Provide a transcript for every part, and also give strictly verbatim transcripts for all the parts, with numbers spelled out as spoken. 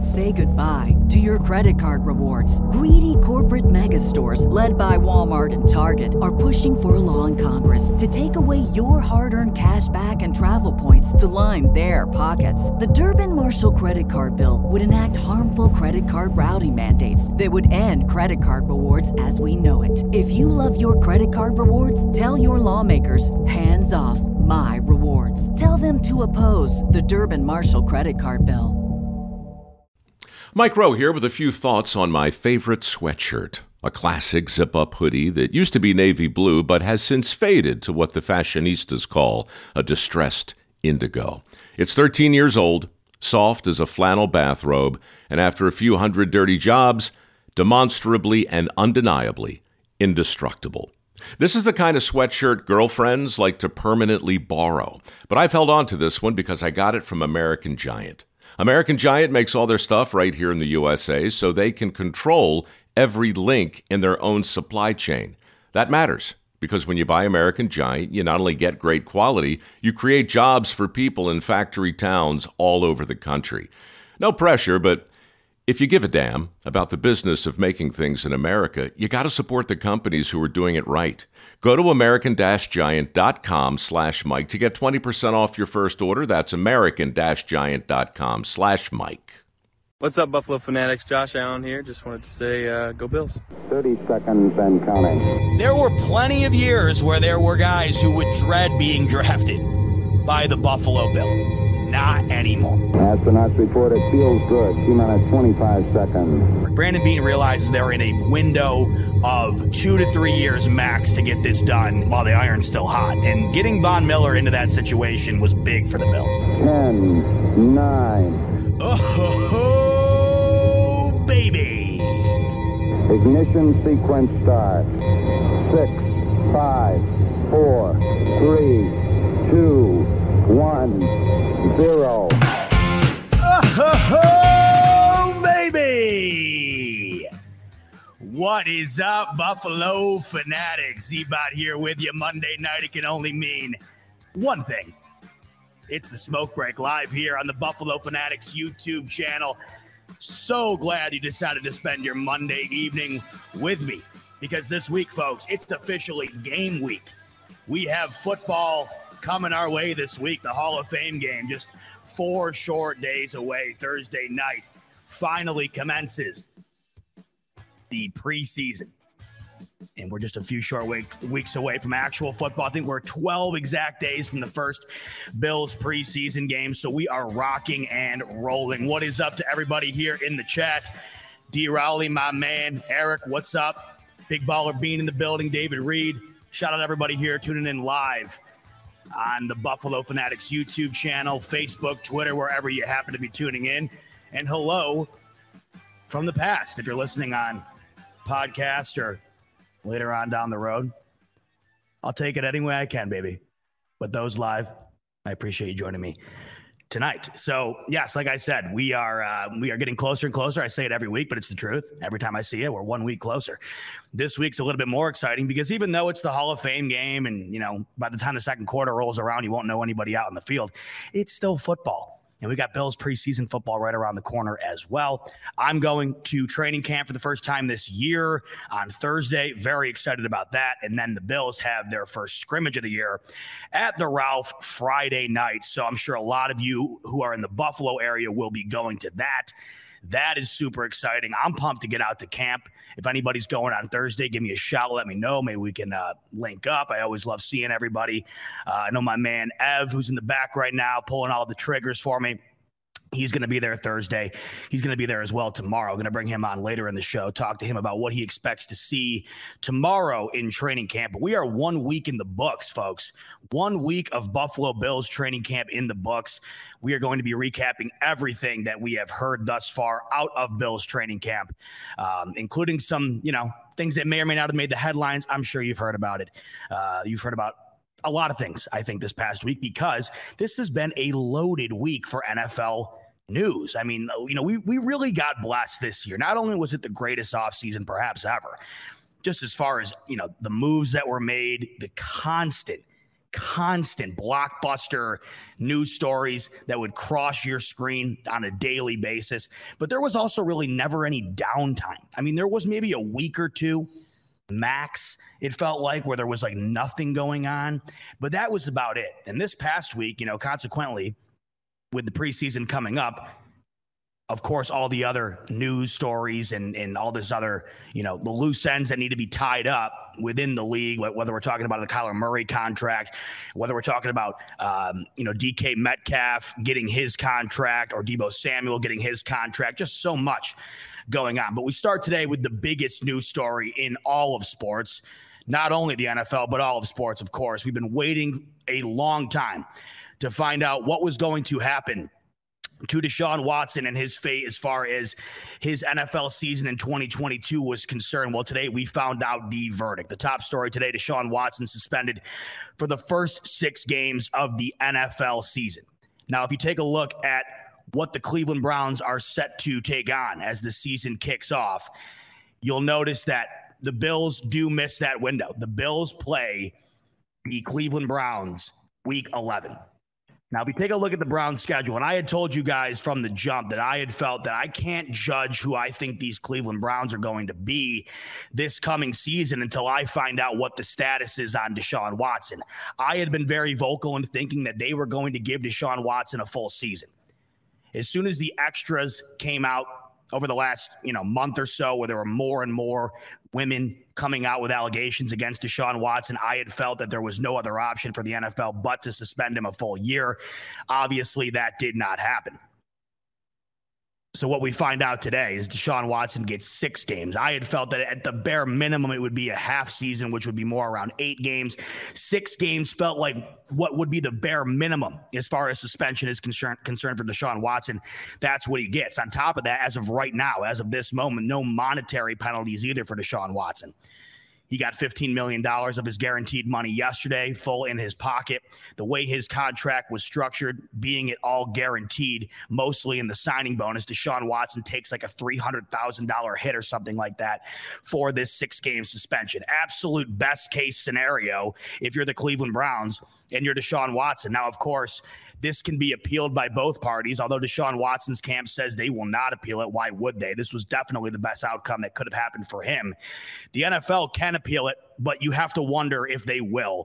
Say goodbye to your credit card rewards. Greedy corporate mega stores, led by Walmart and Target, are pushing for a law in Congress to take away your hard-earned cash back and travel points to line their pockets. The Durbin-Marshall credit card bill would enact harmful credit card routing mandates that would end credit card rewards as we know it. If you love your credit card rewards, tell your lawmakers, hands off my rewards. Tell them to oppose the Durbin-Marshall credit card bill. Mike Rowe here with a few thoughts on my favorite sweatshirt, a classic zip-up hoodie that used to be navy blue but has since faded to what the fashionistas call a distressed indigo. It's thirteen years old, soft as a flannel bathrobe, and after a few hundred dirty jobs, demonstrably and undeniably indestructible. This is the kind of sweatshirt girlfriends like to permanently borrow, but I've held on to this one because I got it from American Giant. American Giant makes all their stuff right here in the U S A so they can control every link in their own supply chain. That matters because when you buy American Giant, you not only get great quality, you create jobs for people in factory towns all over the country. No pressure, but if you give a damn about the business of making things in America, you got to support the companies who are doing it right. Go to american-giant.com slash Mike to get twenty percent off your first order. That's american-giant.com slash Mike. What's up, Buffalo Fanatics? Josh Allen here. Just wanted to say, uh, go Bills. thirty seconds and counting. There were plenty of years where there were guys who would dread being drafted by the Buffalo Bills. Not anymore. Astronauts report it feels good. T minus twenty-five seconds. Brandon Beane realizes they're in a window of two to three years max to get this done while the iron's still hot. And getting Von Miller into that situation was big for the Bills. Ten, nine. Oh, baby. Ignition sequence start. Six, five, four, three, two, one, zero. Oh, baby! What is up, Buffalo Fanatics? Z-Bot here with you Monday night. It can only mean one thing. It's the Smoke Break live here on the Buffalo Fanatics YouTube channel. So glad you decided to spend your Monday evening with me because this week, folks, it's officially game week. We have football coming our way this week. The Hall of Fame game, just four short days away. Thursday night finally commences the preseason. And we're just a few short weeks, weeks away from actual football. I think we're twelve exact days from the first Bills preseason game. So we are rocking and rolling. What is up to everybody here in the chat? D. Rowley, my man. Eric, what's up? Big Baller Bean in the building. David Reed. Shout out to everybody here tuning in live on the Buffalo Fanatics YouTube channel, Facebook, Twitter, wherever you happen to be tuning in. And hello from the past, if you're listening on podcast or later on down the road. I'll take it any way I can, baby. But those live, I appreciate you joining me tonight. So, yes, like I said, we are uh, we are getting closer and closer. I say it every week, but it's the truth. Every time I see it, we're one week closer. This week's a little bit more exciting because even though it's the Hall of Fame game and, you know, by the time the second quarter rolls around, you won't know anybody out in the field, it's still football. And we got Bills preseason football right around the corner as well. I'm going to training camp for the first time this year on Thursday. Very excited about that. And then the Bills have their first scrimmage of the year at the Ralph Friday night. So I'm sure a lot of you who are in the Buffalo area will be going to that. That is super exciting. I'm pumped to get out to camp. If anybody's going on Thursday, give me a shout. Let me know. Maybe we can uh, link up. I always love seeing everybody. Uh, I know my man Ev, who's in the back right now, pulling all the triggers for me. He's going to be there Thursday. He's going to be there as well tomorrow. I'm going to bring him on later in the show, talk to him about what he expects to see tomorrow in training camp. But we are one week in the books, folks. One week of Buffalo Bills training camp in the books. We are going to be recapping everything that we have heard thus far out of Bills training camp, um, including some, you know, things that may or may not have made the headlines. I'm sure you've heard about it. Uh, you've heard about a lot of things, I think, this past week, because this has been a loaded week for N F L news. I mean, you know, we we really got blessed this year. Not only was it the greatest offseason perhaps ever, just as far as, you know, the moves that were made, the constant constant blockbuster news stories that would cross your screen on a daily basis. But there was also really never any downtime. I mean, there was maybe a week or two max, it felt like, where there was like nothing going on, but that was about it. And this past week, you know, consequently, with the preseason coming up, of course, all the other news stories and, and all this other, you know, the loose ends that need to be tied up within the league, whether we're talking about the Kyler Murray contract, whether we're talking about, um, you know, D K Metcalf getting his contract or Deebo Samuel getting his contract, just so much going on. But we start today with the biggest news story in all of sports, not only the N F L, but all of sports, of course. We've been waiting a long time to find out what was going to happen to Deshaun Watson and his fate as far as his N F L season in twenty twenty-two was concerned. Well, today we found out the verdict. The top story today, Deshaun Watson suspended for the first six games of the N F L season. Now, if you take a look at what the Cleveland Browns are set to take on as the season kicks off, you'll notice that the Bills do miss that window. The Bills play the Cleveland Browns week eleven. Now, if you take a look at the Browns schedule, and I had told you guys from the jump that I had felt that I can't judge who I think these Cleveland Browns are going to be this coming season until I find out what the status is on Deshaun Watson. I had been very vocal in thinking that they were going to give Deshaun Watson a full season. As soon as the extras came out over the last, you know, month or so, where there were more and more women coming out with allegations against Deshaun Watson, I had felt that there was no other option for the N F L but to suspend him a full year. Obviously, that did not happen. So what we find out today is Deshaun Watson gets six games. I had felt that at the bare minimum, it would be a half season, which would be more around eight games. Six games felt like what would be the bare minimum as far as suspension is concerned, concerned for Deshaun Watson. That's what he gets. On top of that, as of right now, as of this moment, no monetary penalties either for Deshaun Watson. He got fifteen million dollars of his guaranteed money yesterday, full in his pocket. The way his contract was structured, being it all guaranteed, mostly in the signing bonus, Deshaun Watson takes like a three hundred thousand dollars hit or something like that for this six-game suspension. Absolute best-case scenario if you're the Cleveland Browns and you're Deshaun Watson. Now, of course, this can be appealed by both parties, although Deshaun Watson's camp says they will not appeal it. Why would they? This was definitely the best outcome that could have happened for him. The N F L can appeal it, but you have to wonder if they will.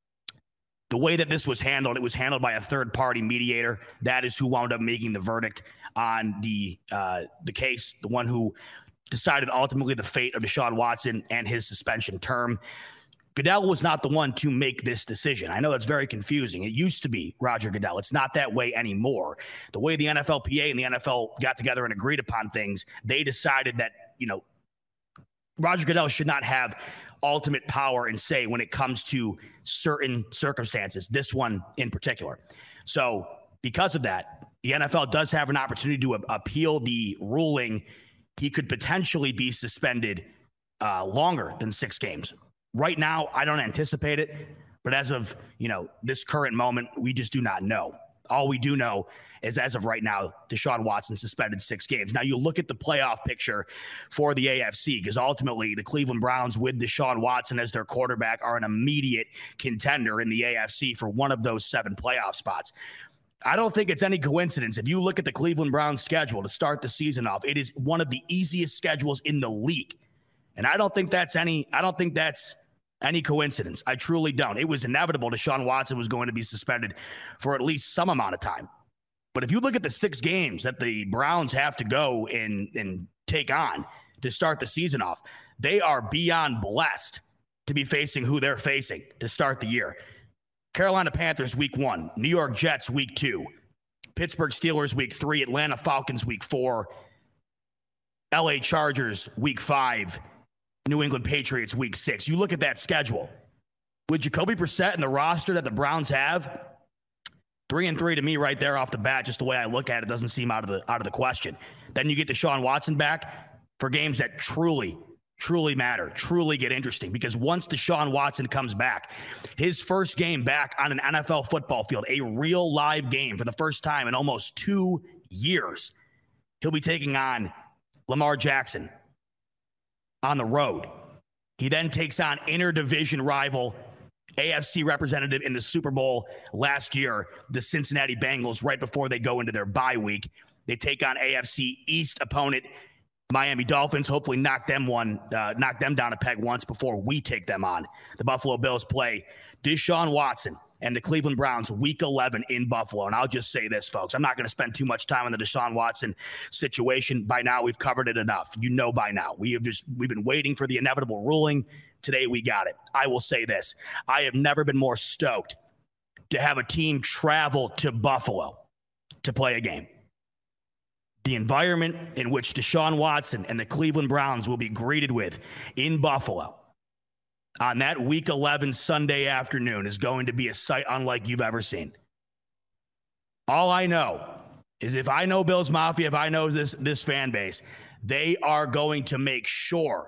The way that this was handled, it was handled by a third-party mediator. That is who wound up making the verdict on the uh, the case, the one who decided ultimately the fate of Deshaun Watson and his suspension term. Goodell was not the one to make this decision. I know that's very confusing. It used to be Roger Goodell. It's not that way anymore. The way the N F L P A and the N F L got together and agreed upon things, they decided that, you know, Roger Goodell should not have ultimate power and say when it comes to certain circumstances, this one in particular. So because of that, the N F L does have an opportunity to appeal the ruling. He could potentially be suspended uh, longer than six games. Right now, I don't anticipate it, but as of, you know, this current moment, we just do not know. All we do know is as of right now, Deshaun Watson suspended six games. Now, you look at the playoff picture for the A F C, because ultimately the Cleveland Browns with Deshaun Watson as their quarterback are an immediate contender in the A F C for one of those seven playoff spots. I don't think it's any coincidence. If you look at the Cleveland Browns schedule to start the season off, it is one of the easiest schedules in the league. And I don't think that's any, I don't think that's any coincidence. I truly don't. It was inevitable Deshaun Watson was going to be suspended for at least some amount of time. But if you look at the six games that the Browns have to go and, and take on to start the season off, they are beyond blessed to be facing who they're facing to start the year. Carolina Panthers week one, New York Jets week two, Pittsburgh Steelers week three, Atlanta Falcons week four, L A Chargers week five, New England Patriots week six. You look at that schedule. With Jacoby Brissett and the roster that the Browns have, three and three to me right there off the bat, just the way I look at it, doesn't seem out of the out of the question. Then you get Deshaun Watson back for games that truly, truly matter, truly get interesting. Because once Deshaun Watson comes back, his first game back on an N F L football field, a real live game for the first time in almost two years, he'll be taking on Lamar Jackson on the road. He then takes on interdivision rival A F C representative in the Super Bowl last year, the Cincinnati Bengals, right before they go into their bye week. They take on A F C East opponent Miami Dolphins. Hopefully knock them one, uh, knock them down a peg once before we take them on. The Buffalo Bills play Deshaun Watson and the Cleveland Browns week eleven in Buffalo. And I'll just say this, folks. I'm not going to spend too much time on the Deshaun Watson situation. By now, we've covered it enough. You know by now. We have just we've been waiting for the inevitable ruling. Today, we got it. I will say this. I have never been more stoked to have a team travel to Buffalo to play a game. The environment in which Deshaun Watson and the Cleveland Browns will be greeted with in Buffalo on that week eleven Sunday afternoon is going to be a sight unlike you've ever seen. All I know is if I know Bills Mafia, if I know this, this fan base, they are going to make sure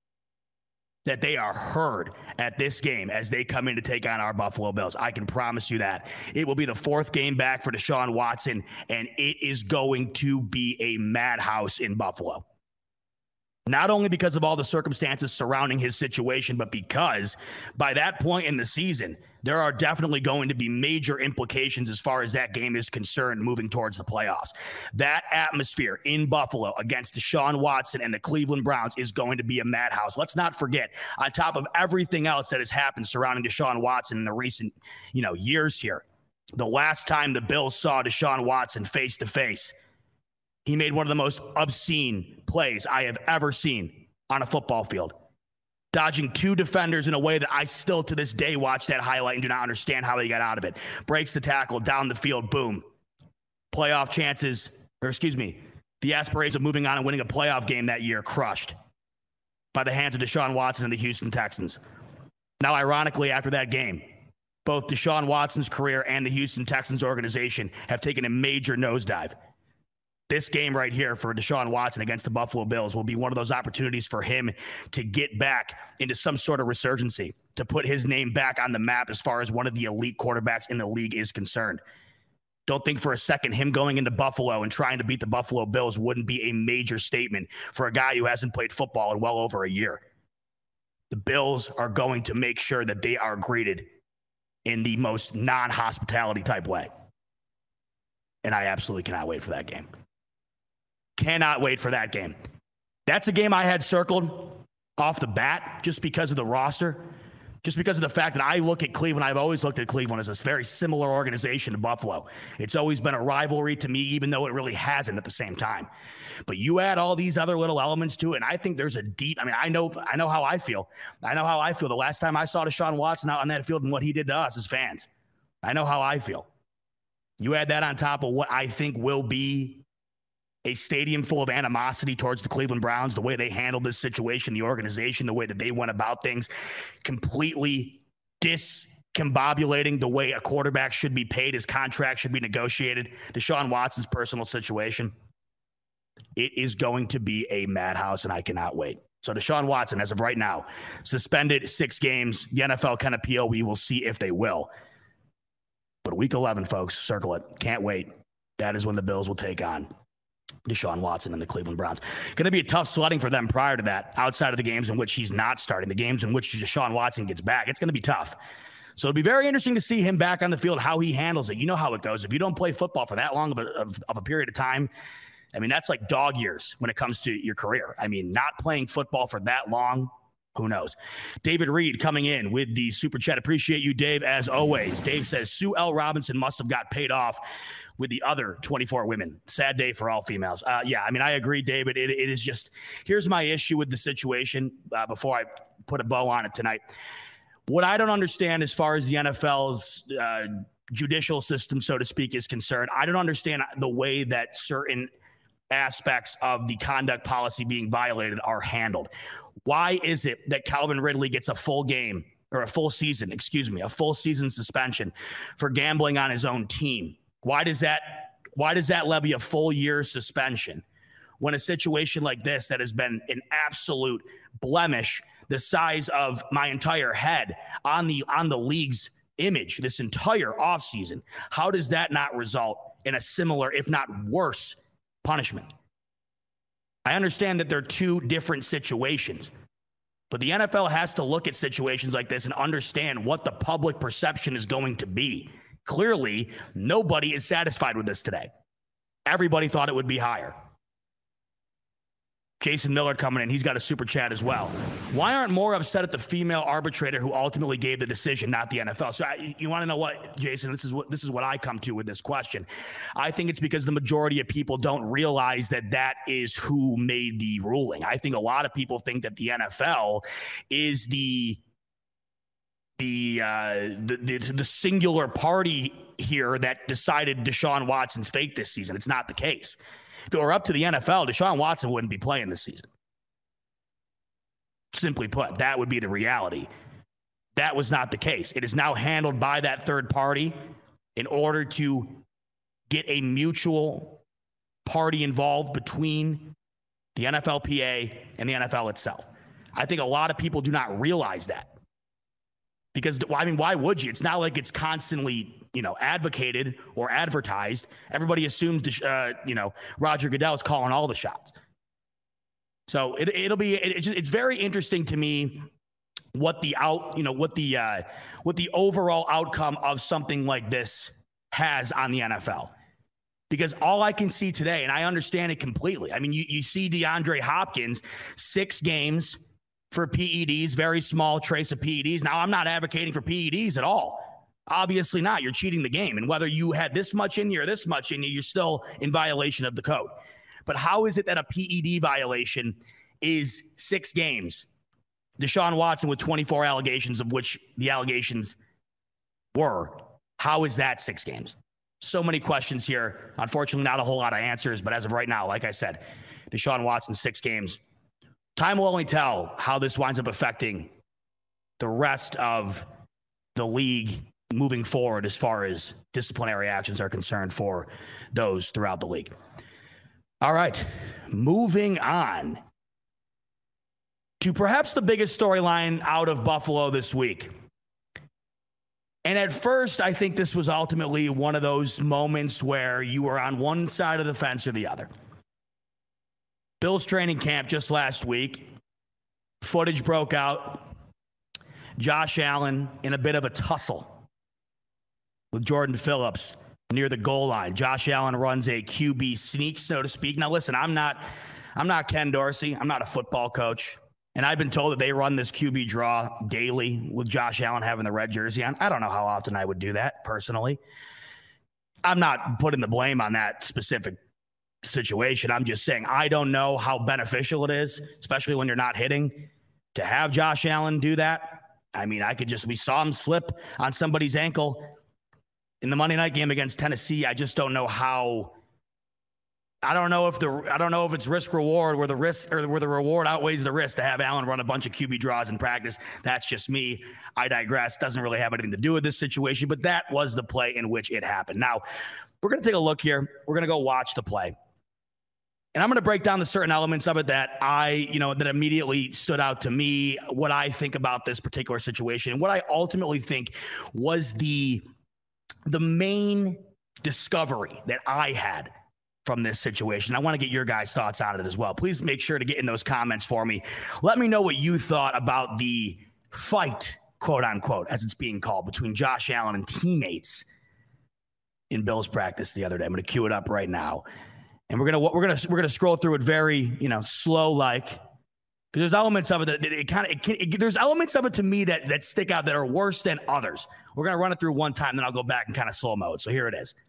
that they are heard at this game as they come in to take on our Buffalo Bills. I can promise you that. It will be the fourth game back for Deshaun Watson, and it is going to be a madhouse in Buffalo. Not only because of all the circumstances surrounding his situation, but because by that point in the season, there are definitely going to be major implications as far as that game is concerned moving towards the playoffs. That atmosphere in Buffalo against Deshaun Watson and the Cleveland Browns is going to be a madhouse. Let's not forget, on top of everything else that has happened surrounding Deshaun Watson in the recent, you know, years here, the last time the Bills saw Deshaun Watson face to face, he made one of the most obscene plays I have ever seen on a football field. Dodging two defenders in a way that I still to this day watch that highlight and do not understand how they got out of it. Breaks the tackle, down the field, boom. Playoff chances, or excuse me, the aspirations of moving on and winning a playoff game that year crushed by the hands of Deshaun Watson and the Houston Texans. Now, ironically, after that game, both Deshaun Watson's career and the Houston Texans organization have taken a major nosedive. This game right here for Deshaun Watson against the Buffalo Bills will be one of those opportunities for him to get back into some sort of resurgency, to put his name back on the map as far as one of the elite quarterbacks in the league is concerned. Don't think for a second him going into Buffalo and trying to beat the Buffalo Bills wouldn't be a major statement for a guy who hasn't played football in well over a year. The Bills are going to make sure that they are greeted in the most non-hospitality type way. And I absolutely cannot wait for that game. Cannot wait for that game. That's a game I had circled off the bat just because of the roster, just because of the fact that I look at Cleveland. I've always looked at Cleveland as a very similar organization to Buffalo. It's always been a rivalry to me, even though it really hasn't at the same time. But you add all these other little elements to it, and I think there's a deep, I mean, I know, I know how I feel. I know how I feel the last time I saw Deshaun Watson out on that field and what he did to us as fans. I know how I feel. You add that on top of what I think will be a stadium full of animosity towards the Cleveland Browns, the way they handled this situation, the organization, the way that they went about things, completely discombobulating the way a quarterback should be paid, his contract should be negotiated, Deshaun Watson's personal situation. It is going to be a madhouse, and I cannot wait. So Deshaun Watson, as of right now, suspended six games. The N F L can appeal. We will see if they will. But week eleven, folks, circle it. Can't wait. That is when the Bills will take on Deshaun Watson and the Cleveland Browns. Going to be a tough sledding for them prior to that, outside of the games in which he's not starting, the games in which Deshaun Watson gets back. It's going to be tough. So it'll be very interesting to see him back on the field, how he handles it. You know how it goes. If you don't play football for that long of a, of, of a period of time, I mean, that's like dog years when it comes to your career. I mean, not playing football for that long, who knows? David Reed coming in with the super chat. Appreciate you, Dave, as always. Dave says, Sue L. Robinson must have got paid off with the other twenty-four women. Sad day for all females. Uh, yeah, I mean, I agree, David. It, it is just, here's my issue with the situation uh, before I put a bow on it tonight. What I don't understand as far as the N F L's uh, judicial system, so to speak, is concerned, I don't understand the way that certain aspects of the conduct policy being violated are handled. Why is it that Calvin Ridley gets a full game or a full season, excuse me, a full season suspension for gambling on his own team? Why does that, why does that levy a full year suspension when a situation like this that has been an absolute blemish the size of my entire head on the, on the league's image this entire offseason, how does that not result in a similar, if not worse, punishment? I understand that they're two different situations, But the N F L has to look at situations like this and understand what the public perception is going to be. Clearly, nobody is satisfied with this today. Everybody thought it would be higher. Jason Miller coming in. He's got a super chat as well. Why aren't more upset at the female arbitrator who ultimately gave the decision, not the N F L? So I, you want to know what, Jason? This is what this is what I come to with this question. I think it's because the majority of people don't realize that that is who made the ruling. I think a lot of people think that the N F L is the the uh, the, the, the singular party here that decided Deshaun Watson's fate this season. It's not the case. If it were up to the N F L, Deshaun Watson wouldn't be playing this season. Simply put, that would be the reality. That was not the case. It is now handled by that third party in order to get a mutual party involved between the N F L P A and the N F L itself. I think a lot of people do not realize that. Because, I mean, why would you? It's not like it's constantly, you know, advocated or advertised. Everybody assumes, uh, you know, Roger Goodell is calling all the shots. So it, it'll be, it, it's, it's very interesting to me what the out, you know, what the, uh, what the overall outcome of something like this has on the N F L. Because all I can see today, and I understand it completely. I mean, you, you see DeAndre Hopkins, six games for P E Ds, very small trace of P E Ds. Now, I'm not advocating for P E Ds at all. Obviously not. You're cheating the game. And whether you had this much in you or this much in you, you're still in violation of the code. But how is it that a P E D violation is six games? Deshaun Watson with twenty-four allegations, of which the allegations were. How is that six games? So many questions here. Unfortunately, not a whole lot of answers. But as of right now, like I said, Deshaun Watson, six games. Time will only tell how this winds up affecting the rest of the league moving forward as far as disciplinary actions are concerned for those throughout the league. All right, moving on to perhaps the biggest storyline out of Buffalo this week. And at first, I think this was ultimately one of those moments where you were on one side of the fence or the other. Bills training camp just last week. Footage broke out. Josh Allen in a bit of a tussle with Jordan Phillips near the goal line. Josh Allen runs a Q B sneak, so to speak. Now, listen, I'm not, I'm not Ken Dorsey. I'm not a football coach. And I've been told that they run this Q B draw daily with Josh Allen having the red jersey on. I don't know how often I would do that personally. I'm not putting the blame on that specific situation. I'm just saying I don't know how beneficial it is, especially when you're not hitting, to have Josh Allen do that. I mean, I could just, we saw him slip on somebody's ankle in the Monday night game against Tennessee. I just don't know how, I don't know if the, I don't know if it's risk reward where the risk or where the reward outweighs the risk to have Allen run a bunch of Q B draws in practice. That's just me. I digress. Doesn't really have anything to do with this situation, but that was the play in which it happened. Now we're going to take a look here. We're going to go watch the play. And I'm going to break down the certain elements of it that I, you know, that immediately stood out to me, what I think about this particular situation, and what I ultimately think was the, the main discovery that I had from this situation. I want to get your guys' thoughts on it as well. Please make sure to get in those comments for me. Let me know what you thought about the fight, quote unquote, as it's being called, between Josh Allen and teammates in Bills practice the other day. I'm going to cue it up right now. And we're gonna we're gonna we're gonna scroll through it very, you know, slow, like, because there's elements of it that it, it kind of it, it, there's elements of it to me that that stick out that are worse than others. We're gonna run it through one time, then I'll go back and kind of slow mode. So here it is.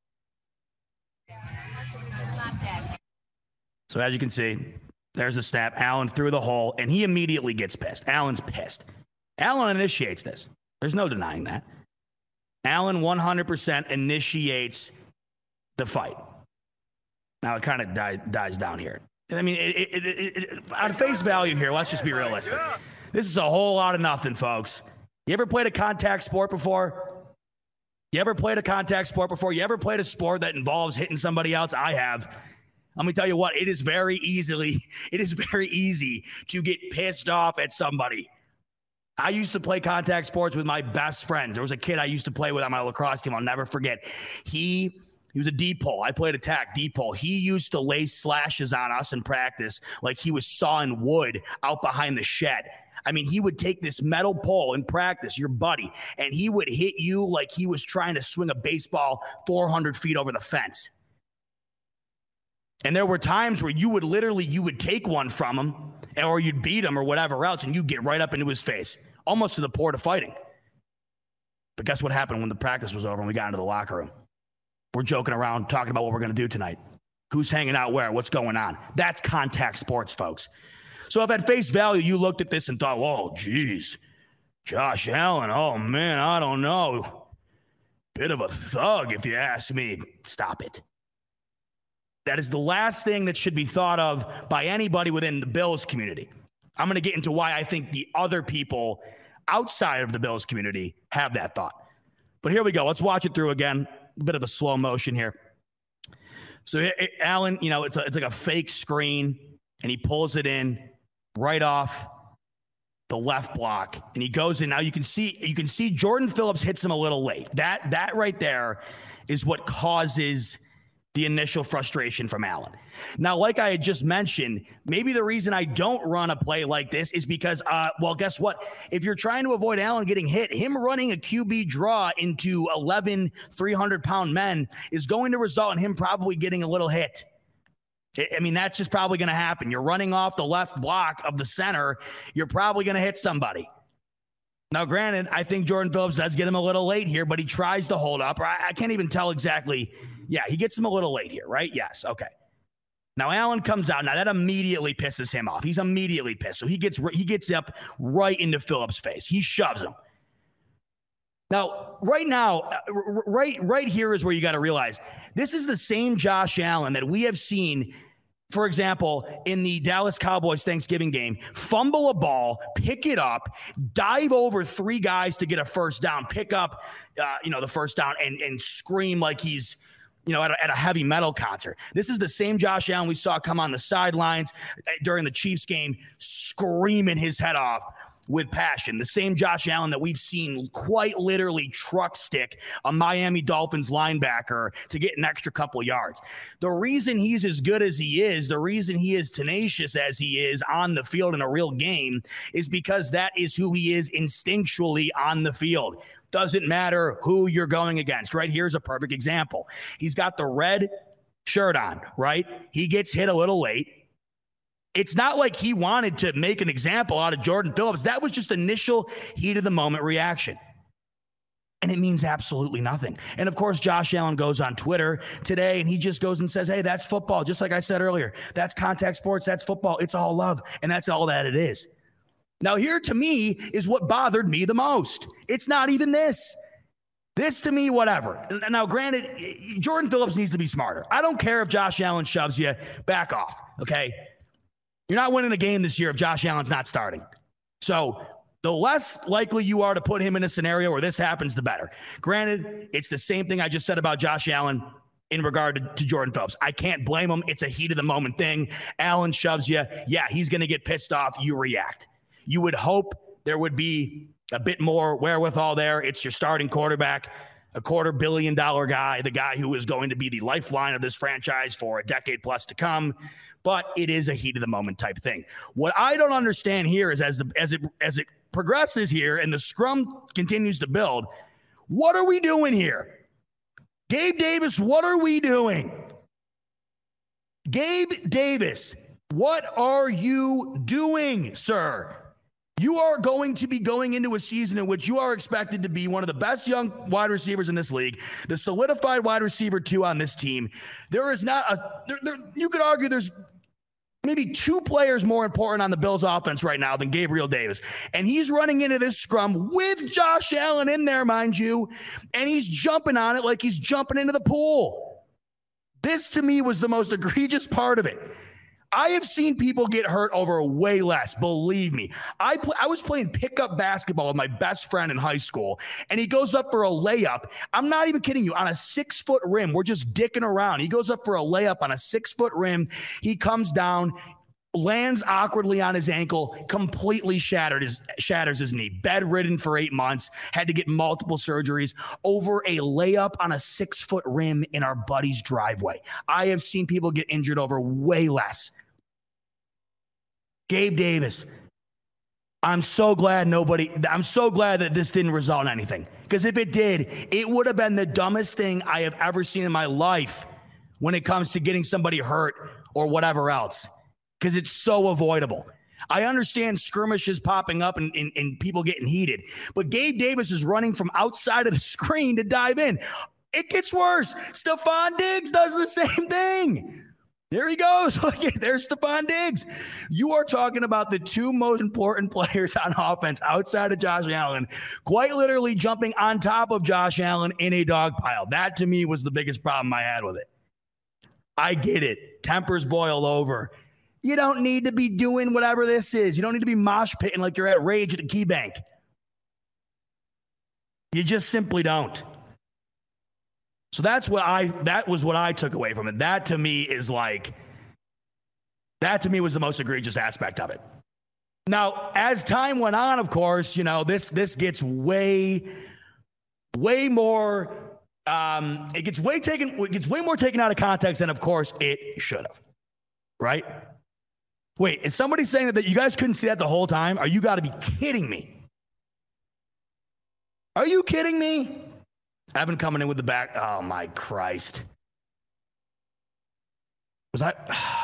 So as you can see, there's a snap. Allen through the hole, and he immediately gets pissed. Allen's pissed. Allen initiates this. There's no denying that. Allen one hundred percent initiates the fight. Now it kind of die, dies down here. I mean, it, it, it, it, on face value here, let's just be realistic. This is a whole lot of nothing, folks. You ever played a contact sport before? You ever played a contact sport before? You ever played a sport that involves hitting somebody else? I have. Let me tell you what, it is very easily, it is very easy to get pissed off at somebody. I used to play contact sports with my best friends. There was a kid I used to play with on my lacrosse team. I'll never forget. He He was a deep hole. I played attack, deep hole. He used to lay slashes on us in practice like he was sawing wood out behind the shed. I mean, he would take this metal pole in practice, your buddy, and he would hit you like he was trying to swing a baseball four hundred feet over the fence. And there were times where you would literally, you would take one from him or you'd beat him or whatever else, and you'd get right up into his face, almost to the point of fighting. But guess what happened when the practice was over and we got into the locker room? We're joking around, talking about what we're going to do tonight. Who's hanging out where? What's going on? That's contact sports, folks. So if at face value you looked at this and thought, whoa, geez, Josh Allen, oh, man, I don't know. Bit of a thug, if you ask me. Stop it. That is the last thing that should be thought of by anybody within the Bills community. I'm going to get into why I think the other people outside of the Bills community have that thought. But here we go. Let's watch it through again. A bit of a slow motion here. So it, it, Allen, you know, it's a, it's like a fake screen, and he pulls it in right off the left block, and he goes in. Now you can see you can see Jordan Phillips hits him a little late. That that right there is what causes the initial frustration from Allen. Now, like I had just mentioned, maybe the reason I don't run a play like this is because, uh, well, guess what? If you're trying to avoid Allen getting hit, him running a Q B draw into eleven three hundred pound men is going to result in him probably getting a little hit. I mean, that's just probably going to happen. You're running off the left block of the center. You're probably going to hit somebody. Now, granted, I think Jordan Phillips does get him a little late here, but he tries to hold up. I, I can't even tell exactly. Yeah, he gets him a little late here, right? Yes. Okay. Now, Allen comes out. Now, that immediately pisses him off. He's immediately pissed. So he gets he gets up right into Phillips' face. He shoves him. Now, right now, right, right here is where you got to realize this is the same Josh Allen that we have seen, for example, in the Dallas Cowboys Thanksgiving game, fumble a ball, pick it up, dive over three guys to get a first down, pick up, uh, you know, the first down, and and scream like he's, you know, at a, at a heavy metal concert. This is the same Josh Allen we saw come on the sidelines during the Chiefs game, screaming his head off with passion. The same Josh Allen that we've seen quite literally truck stick a Miami Dolphins linebacker to get an extra couple yards. The reason he's as good as he is, the reason he is tenacious as he is on the field in a real game, is because that is who he is instinctually on the field. Doesn't matter who you're going against, right? Here's a perfect example. He's got the red shirt on, right? He gets hit a little late. It's not like he wanted to make an example out of Jordan Phillips. That was just initial heat of the moment reaction. And it means absolutely nothing. And of course, Josh Allen goes on Twitter today and he just goes and says, hey, that's football. Just like I said earlier, that's contact sports. That's football. It's all love. And that's all that it is. Now here to me is what bothered me the most. It's not even this. This to me, whatever. Now, granted, Jordan Phillips needs to be smarter. I don't care if Josh Allen shoves you, back off. Okay. You're not winning a game this year if Josh Allen's not starting. So the less likely you are to put him in a scenario where this happens, the better. Granted, it's the same thing I just said about Josh Allen in regard to, to Jordan Phillips. I can't blame him. It's a heat of the moment thing. Allen shoves you. Yeah, he's going to get pissed off. You react. You would hope there would be a bit more wherewithal there. It's your starting quarterback, a quarter billion dollar guy, the guy who is going to be the lifeline of this franchise for a decade plus to come. But it is a heat of the moment type thing. What I don't understand here is as the as it as it progresses here and the scrum continues to build, what are we doing here? Gabe Davis, what are we doing? Gabe Davis, what are you doing, sir? You are going to be going into a season in which you are expected to be one of the best young wide receivers in this league, the solidified wide receiver two on this team. There is not a, there, there, you could argue there's maybe two players more important on the Bills offense right now than Gabriel Davis. And he's running into this scrum with Josh Allen in there, mind you, and he's jumping on it like he's jumping into the pool. This to me was the most egregious part of it. I have seen people get hurt over way less. Believe me. I pl- I was playing pickup basketball with my best friend in high school, and he goes up for a layup. I'm not even kidding you. On a six-foot rim, we're just dicking around. He goes up for a layup on a six-foot rim. He comes down, lands awkwardly on his ankle, completely shattered his shatters his knee, bedridden for eight months, had to get multiple surgeries over a layup on a six-foot rim in our buddy's driveway. I have seen people get injured over way less. Gabe Davis. I'm so glad nobody, I'm so glad that this didn't result in anything. Because if it did, it would have been the dumbest thing I have ever seen in my life when it comes to getting somebody hurt or whatever else. Because it's so avoidable. I understand skirmishes popping up and, and, and people getting heated. But Gabe Davis is running from outside of the screen to dive in. It gets worse. Stephon Diggs does the same thing. There he goes. Look, there's Stephon Diggs. You are talking about the two most important players on offense outside of Josh Allen, quite literally jumping on top of Josh Allen in a dog pile. That, to me, was the biggest problem I had with it. I get it. Tempers boil over. You don't need to be doing whatever this is. You don't need to be mosh pitting like you're at Rage at the Key Bank. You just simply don't. So that's what I, that was what I took away from it. That to me is like, that to me was the most egregious aspect of it. Now, as time went on, of course, you know, this, this gets way, way more, um, it gets way taken, it gets way more taken out of context than, of course, it should have. Right? Wait, is somebody saying that, that you guys couldn't see that the whole time? Are you got to be kidding me? Are you kidding me? Evan coming in with the back. Oh, my Christ. Was I?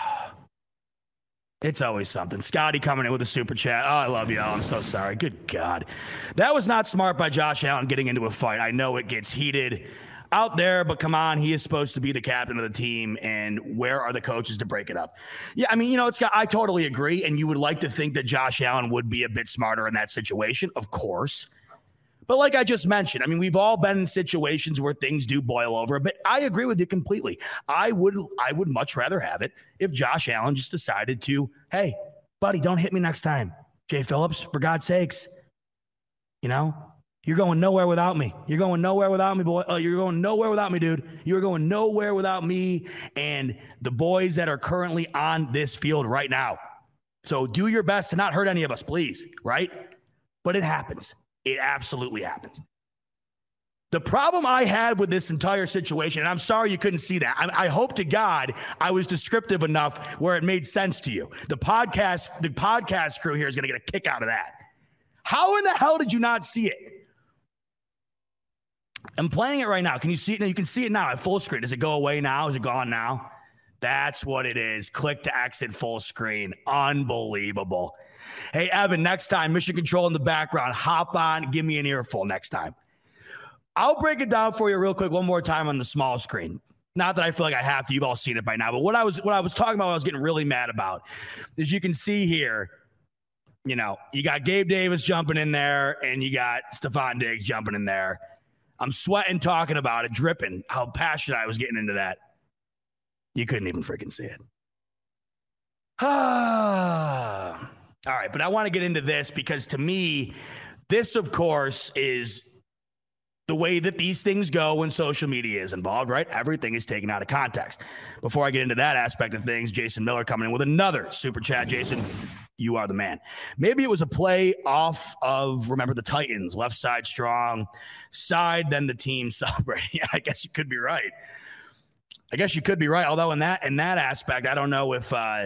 It's always something. Scotty coming in with a super chat. Oh, I love you all. I'm so sorry. Good God. That was not smart by Josh Allen getting into a fight. I know it gets heated out there, but come on, he is supposed to be the captain of the team, and where are the coaches to break it up? Yeah, I mean, you know, it's got, I totally agree, and you would like to think that Josh Allen would be a bit smarter in that situation, of course. But like I just mentioned, I mean, we've all been in situations where things do boil over, but I agree with you completely. I would I would much rather have it if Josh Allen just decided to, hey, buddy, don't hit me next time. Jay Phillips, for God's sakes. You know, you're going nowhere without me. You're going nowhere without me, boy. Uh, you're going nowhere without me, dude. You're going nowhere without me and the boys that are currently on this field right now. So do your best to not hurt any of us, please, right? But it happens. It absolutely happens. The problem I had with this entire situation, and I'm sorry you couldn't see that. I, I hope to God I was descriptive enough where it made sense to you. The podcast, the podcast crew here is going to get a kick out of that. How in the hell did you not see it? I'm playing it right now. Can you see it now? You can see it now at full screen. Does it go away now? Is it gone now? That's what it is. Click to exit full screen. Unbelievable. Hey, Evan, next time, Mission Control in the background. Hop on, give me an earful next time. I'll break it down for you real quick one more time on the small screen. Not that I feel like I have to. You've all seen it by now. But what I was what I was talking about, what I was getting really mad about, is you can see here, you know, you got Gabe Davis jumping in there, and you got Stephon Diggs jumping in there. I'm sweating talking about it, dripping, how passionate I was getting into that. You couldn't even freaking see it. Ah. All right, but I want to get into this because to me, this, of course, is the way that these things go when social media is involved, right? Everything is taken out of context. Before I get into that aspect of things, Jason Miller coming in with another super chat. Jason, you are the man. Maybe it was a play off of, remember the Titans, left side strong, side, then the team celebrating. Yeah, I guess you could be right. I guess you could be right. Although in that in that aspect, I don't know if uh,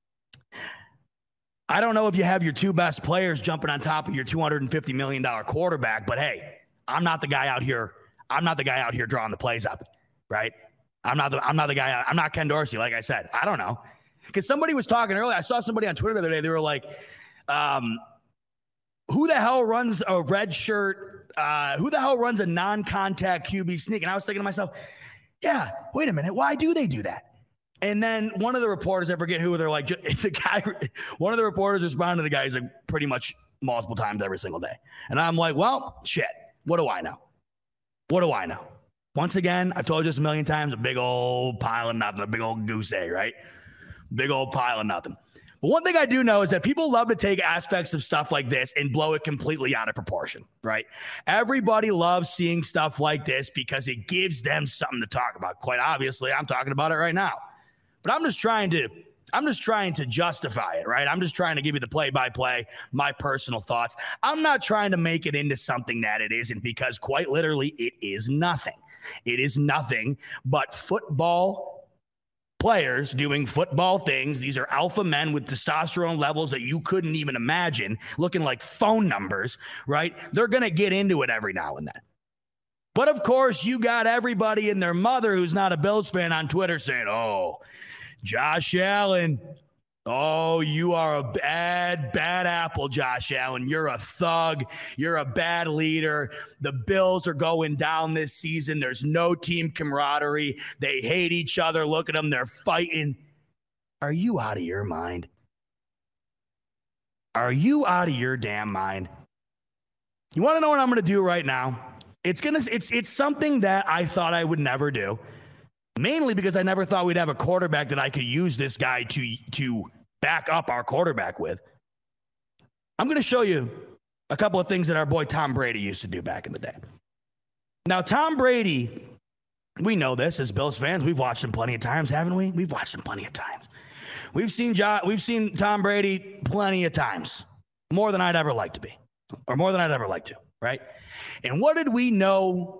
I don't know if you have your two best players jumping on top of your two hundred fifty million dollars quarterback. But hey, I'm not the guy out here. I'm not the guy out here drawing the plays up, right? I'm not the I'm not the guy. I'm not Ken Dorsey. Like I said, I don't know, because somebody was talking earlier. I saw somebody on Twitter the other day. They were like, um, "Who the hell runs a red shirt? Uh, who the hell runs a non-contact Q B sneak?" And I was thinking to myself, yeah, wait a minute. Why do they do that? And then one of the reporters, I forget who, they're like, the guy, one of the reporters responded to the guy, he's like, pretty much multiple times every single day. And I'm like, well, shit, what do I know? What do I know? Once again, I've told you this a million times, a big old pile of nothing, a big old goose egg, right? Big old pile of nothing. But one thing I do know is that people love to take aspects of stuff like this and blow it completely out of proportion, right? Everybody loves seeing stuff like this because it gives them something to talk about. Quite obviously, I'm talking about it right now. But I'm just trying to I'm just trying to justify it, right? I'm just trying to give you the play-by-play, my personal thoughts. I'm not trying to make it into something that it isn't, because quite literally it is nothing. It is nothing but football players doing football things. These are alpha men with testosterone levels that you couldn't even imagine, looking like phone numbers, right? They're going to get into it every now and then. But of course, you got everybody and their mother who's not a Bills fan on Twitter saying, oh, Josh Allen, oh, you are a bad, bad apple, Josh Allen. You're a thug. You're a bad leader. The Bills are going down this season. There's no team camaraderie. They hate each other. Look at them. They're fighting. Are you out of your mind? Are you out of your damn mind? You want to know what I'm going to do right now? It's gonna. It's it's something that I thought I would never do. Mainly because I never thought we'd have a quarterback that I could use this guy to, to back up our quarterback with. I'm going to show you a couple of things that our boy Tom Brady used to do back in the day. Now, Tom Brady, we know this as Bills fans. We've watched him plenty of times, haven't we? We've watched him plenty of times. We've seen jo- we've seen Tom Brady plenty of times, more than I'd ever like to be, or more than I'd ever like to, right? And what did we know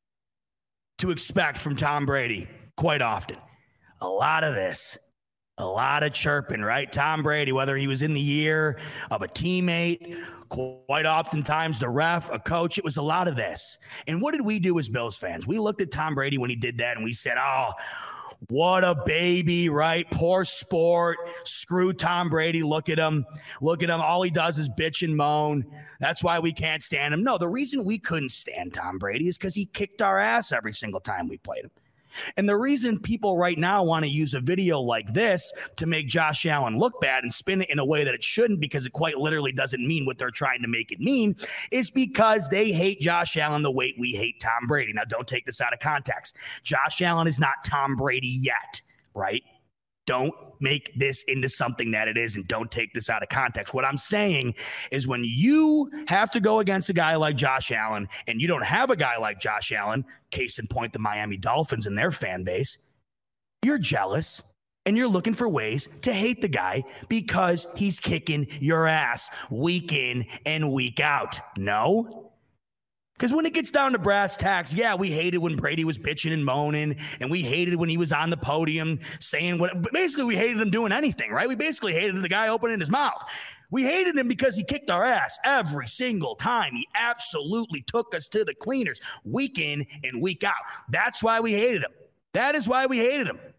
to expect from Tom Brady quite often? A lot of this, a lot of chirping, right? Tom Brady, whether he was in the ear of a teammate, quite oftentimes the ref, a coach, it was a lot of this. And what did we do as Bills fans? We looked at Tom Brady when he did that and we said, oh, what a baby, right? Poor sport. Screw Tom Brady. Look at him. Look at him. All he does is bitch and moan. That's why we can't stand him. No, the reason we couldn't stand Tom Brady is because he kicked our ass every single time we played him. And the reason people right now want to use a video like this to make Josh Allen look bad and spin it in a way that it shouldn't, because it quite literally doesn't mean what they're trying to make it mean, is because they hate Josh Allen the way we hate Tom Brady. Now, don't take this out of context. Josh Allen is not Tom Brady yet, right? Don't make this into something that it isn't. Don't take this out of context. What I'm saying is when you have to go against a guy like Josh Allen and you don't have a guy like Josh Allen, case in point, the Miami Dolphins and their fan base, you're jealous and you're looking for ways to hate the guy because he's kicking your ass week in and week out. No? Because when it gets down to brass tacks, yeah, we hated when Brady was bitching and moaning, and we hated when he was on the podium saying what, but basically we hated him doing anything, right? We basically hated the guy opening his mouth. We hated him because he kicked our ass every single time. He absolutely took us to the cleaners week in and week out. That's why we hated him. That is why we hated him.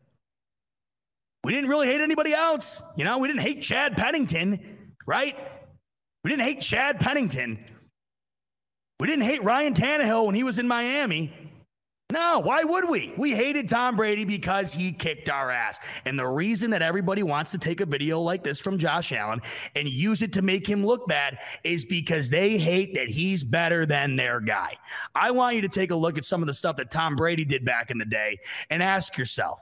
We didn't really hate anybody else. You know, we didn't hate Chad Pennington, right? We didn't hate Chad Pennington. We didn't hate Ryan Tannehill when he was in Miami. No, why would we? We hated Tom Brady because he kicked our ass. And the reason that everybody wants to take a video like this from Josh Allen and use it to make him look bad is because they hate that he's better than their guy. I want you to take a look at some of the stuff that Tom Brady did back in the day and ask yourself,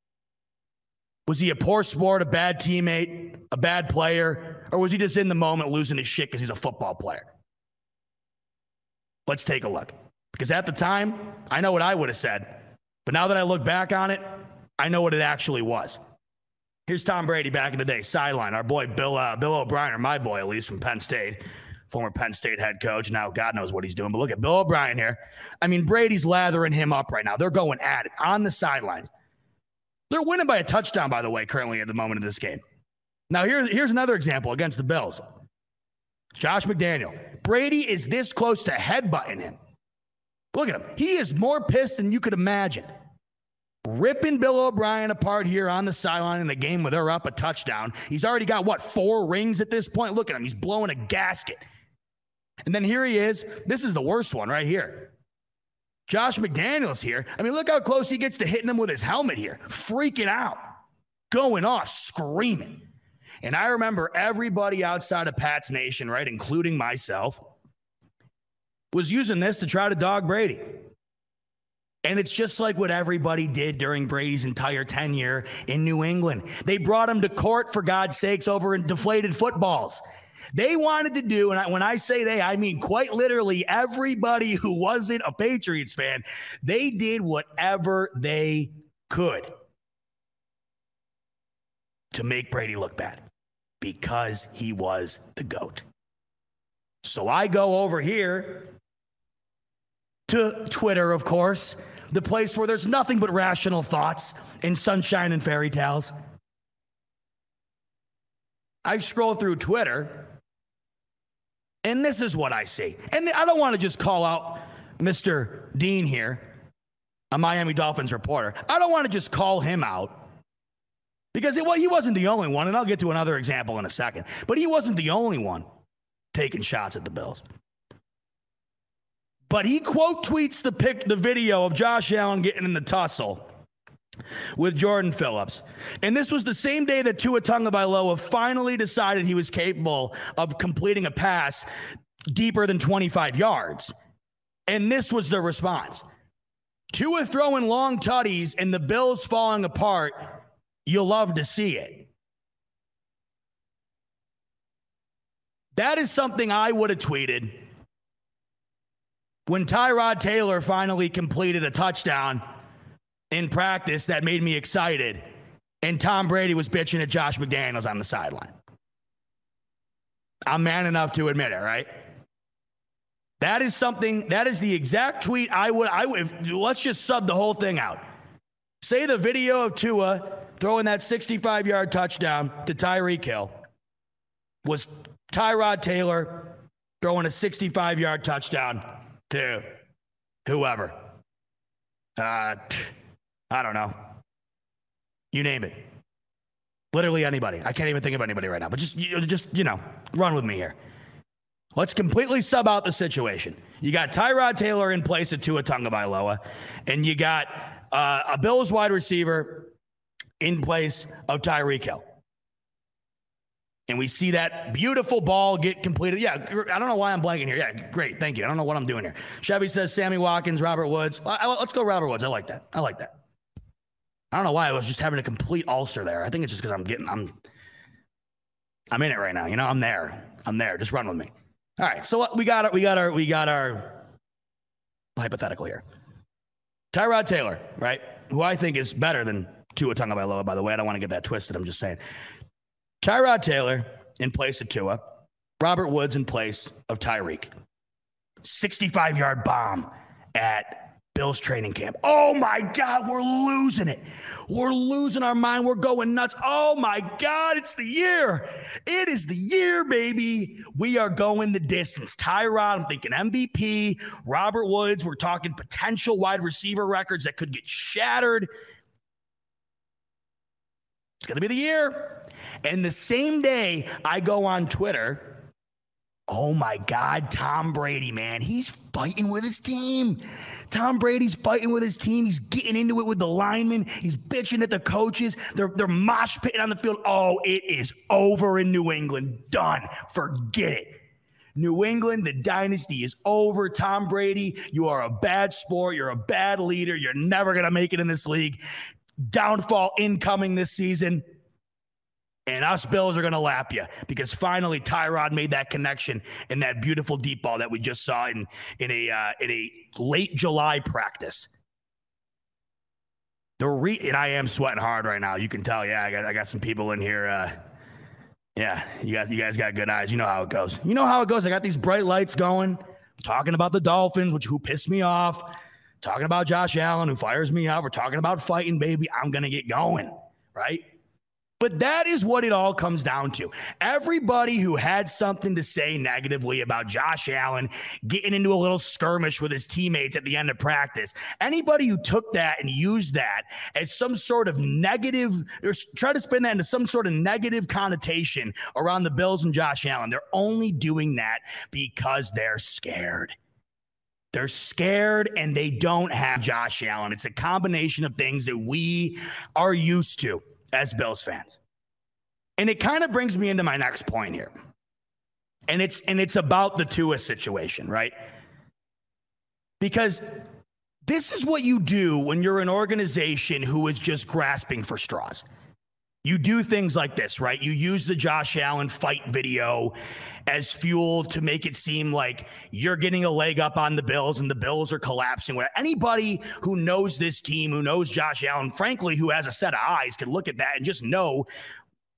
was he a poor sport, a bad teammate, a bad player, or was he just in the moment losing his shit because he's a football player? Let's take a look. Because at the time, I know what I would have said. But now that I look back on it, I know what it actually was. Here's Tom Brady back in the day, sideline. Our boy Bill uh, Bill O'Brien, or my boy at least, from Penn State, former Penn State head coach. Now God knows what he's doing. But look at Bill O'Brien here. I mean, Brady's lathering him up right now. They're going at it on the sidelines. They're winning by a touchdown, by the way, currently at the moment of this game. Now, here, here's another example against the Bills. Josh McDaniel. Brady is this close to headbutting him. Look at him. He is more pissed than you could imagine. Ripping Bill O'Brien apart here on the sideline in the game where they're up a touchdown. He's already got, what, four rings at this point? Look at him. He's blowing a gasket. And then here he is. This is the worst one right here. Josh McDaniels here. I mean, look how close he gets to hitting him with his helmet here. Freaking out. Going off, screaming. And I remember everybody outside of Pat's Nation, right, including myself, was using this to try to dog Brady. And it's just like what everybody did during Brady's entire tenure in New England. They brought him to court, for God's sakes, over deflated footballs. They wanted to do, and when I say they, I mean quite literally everybody who wasn't a Patriots fan, they did whatever they could to make Brady look bad because he was the GOAT. So I go over here to Twitter, of course, the place where there's nothing but rational thoughts and sunshine and fairy tales. I scroll through Twitter, and this is what I see. And I don't want to just call out Mister Dean here, a Miami Dolphins reporter. I don't want to just call him out because, it, well, he wasn't the only one, and I'll get to another example in a second. But he wasn't the only one taking shots at the Bills. But he quote tweets the pic, the video of Josh Allen getting in the tussle with Jordan Phillips. And this was the same day that Tua Tagovailoa finally decided he was capable of completing a pass deeper than twenty-five yards. And this was the response. Tua throwing long tutties and the Bills falling apart. You'll love to see it. That is something I would have tweeted when Tyrod Taylor finally completed a touchdown in practice that made me excited, and Tom Brady was bitching at Josh McDaniels on the sideline. I'm man enough to admit it, right? That is something, that is the exact tweet I would, I would, if, let's just sub the whole thing out. Say the video of Tua throwing that sixty-five-yard touchdown to Tyreek Hill was Tyrod Taylor throwing a sixty-five-yard touchdown to whoever. Uh, I don't know. You name it. Literally anybody. I can't even think of anybody right now. But just, you, just you know, run with me here. Let's completely sub out the situation. You got Tyrod Taylor in place of Tua Tagovailoa, and you got uh, a Bills wide receiver in place of Tyreek Hill. And we see that beautiful ball get completed. Yeah, I don't know why I'm blanking here. Yeah, great. Thank you. I don't know what I'm doing here. Chevy says Sammy Watkins, Robert Woods. Let's go Robert Woods. I like that. I like that. I don't know why I was just having a complete ulcer there. I think it's just because I'm getting, I'm, I'm in it right now. You know, I'm there. I'm there. Just run with me. All right. So we got our, we got our, we got our hypothetical here. Tyrod Taylor, right? Who I think is better than Tua Tagovailoa, by the way. I don't want to get that twisted. I'm just saying. Tyrod Taylor in place of Tua. Robert Woods in place of Tyreek. sixty-five-yard bomb at Bills training camp. Oh, my God, we're losing it. We're losing our mind. We're going nuts. Oh, my God, it's the year. It is the year, baby. We are going the distance. Tyrod, I'm thinking M V P. Robert Woods, we're talking potential wide receiver records that could get shattered. It's going to be the year. And the same day I go on Twitter, oh my God, Tom Brady, man, he's fighting with his team. Tom Brady's fighting with his team. He's getting into it with the linemen. He's bitching at the coaches. They're, they're mosh pitting on the field. Oh, it is over in New England. Done. Forget it. New England, the dynasty is over. Tom Brady, you are a bad sport. You're a bad leader. You're never going to make it in this league. Downfall incoming this season. And us Bills are going to lap you because finally Tyrod made that connection in that beautiful deep ball that we just saw in in a uh, in a late July practice. The re- and I am sweating hard right now. You can tell. Yeah, I got I got some people in here. Uh, yeah, you got you guys got good eyes. You know how it goes. You know how it goes. I got these bright lights going. I'm talking about the Dolphins, which who pissed me off. Talking about Josh Allen, who fires me up. We're talking about fighting, baby. I'm gonna get going, right? But that is what it all comes down to. Everybody who had something to say negatively about Josh Allen getting into a little skirmish with his teammates at the end of practice, anybody who took that and used that as some sort of negative, or try to spin that into some sort of negative connotation around the Bills and Josh Allen, they're only doing that because they're scared. They're scared and they don't have Josh Allen. It's a combination of things that we are used to as Bills fans. And it kind of brings me into my next point here. And it's and it's about the Tua situation, right? Because this is what you do when you're an organization who is just grasping for straws. You do things like this, right? You use the Josh Allen fight video as fuel to make it seem like you're getting a leg up on the Bills and the Bills are collapsing. Where anybody who knows this team, who knows Josh Allen, frankly, who has a set of eyes, can look at that and just know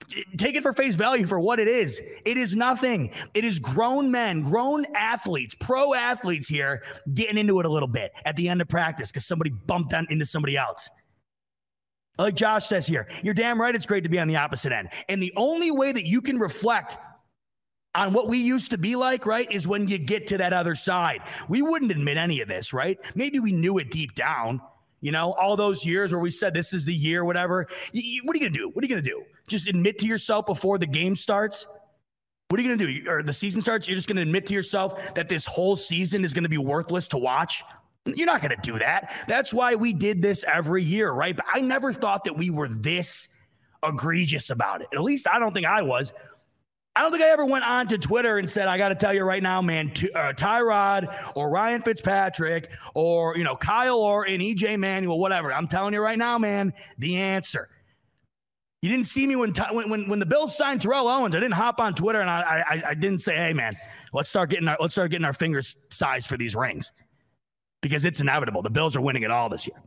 take it for face value for what it is. It is nothing. It is grown men, grown athletes, pro athletes here getting into it a little bit at the end of practice because somebody bumped on, into somebody else. Like Josh says here, you're damn right it's great to be on the opposite end. And the only way that you can reflect on what we used to be like, right, is when you get to that other side. We wouldn't admit any of this, right? Maybe we knew it deep down, you know, all those years where we said this is the year, whatever. You, you, what are you going to do? What are you going to do? Just admit to yourself before the game starts? What are you going to do? Or the season starts, you're just going to admit to yourself that this whole season is going to be worthless to watch? You're not going to do that. That's why we did this every year, right? But I never thought that we were this egregious about it. At least I don't think I was. I don't think I ever went on to Twitter and said, I got to tell you right now, man, t- uh, Tyrod or Ryan Fitzpatrick or, you know, Kyle or an E J Manuel, whatever. I'm telling you right now, man, the answer. You didn't see me when when when, when the Bills signed Terrell Owens. I didn't hop on Twitter and I, I I didn't say, hey, man, let's start getting our let's start getting our fingers sized for these rings. Because it's inevitable. The Bills are winning it all this year.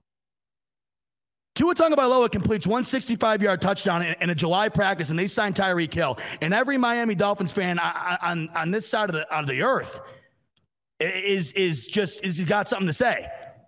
Tua Tagovailoa completes one sixty-five-yard touchdown in, in a July practice, and they signed Tyreek Hill. And every Miami Dolphins fan on, on, on this side of the of the earth is is just is got something to say.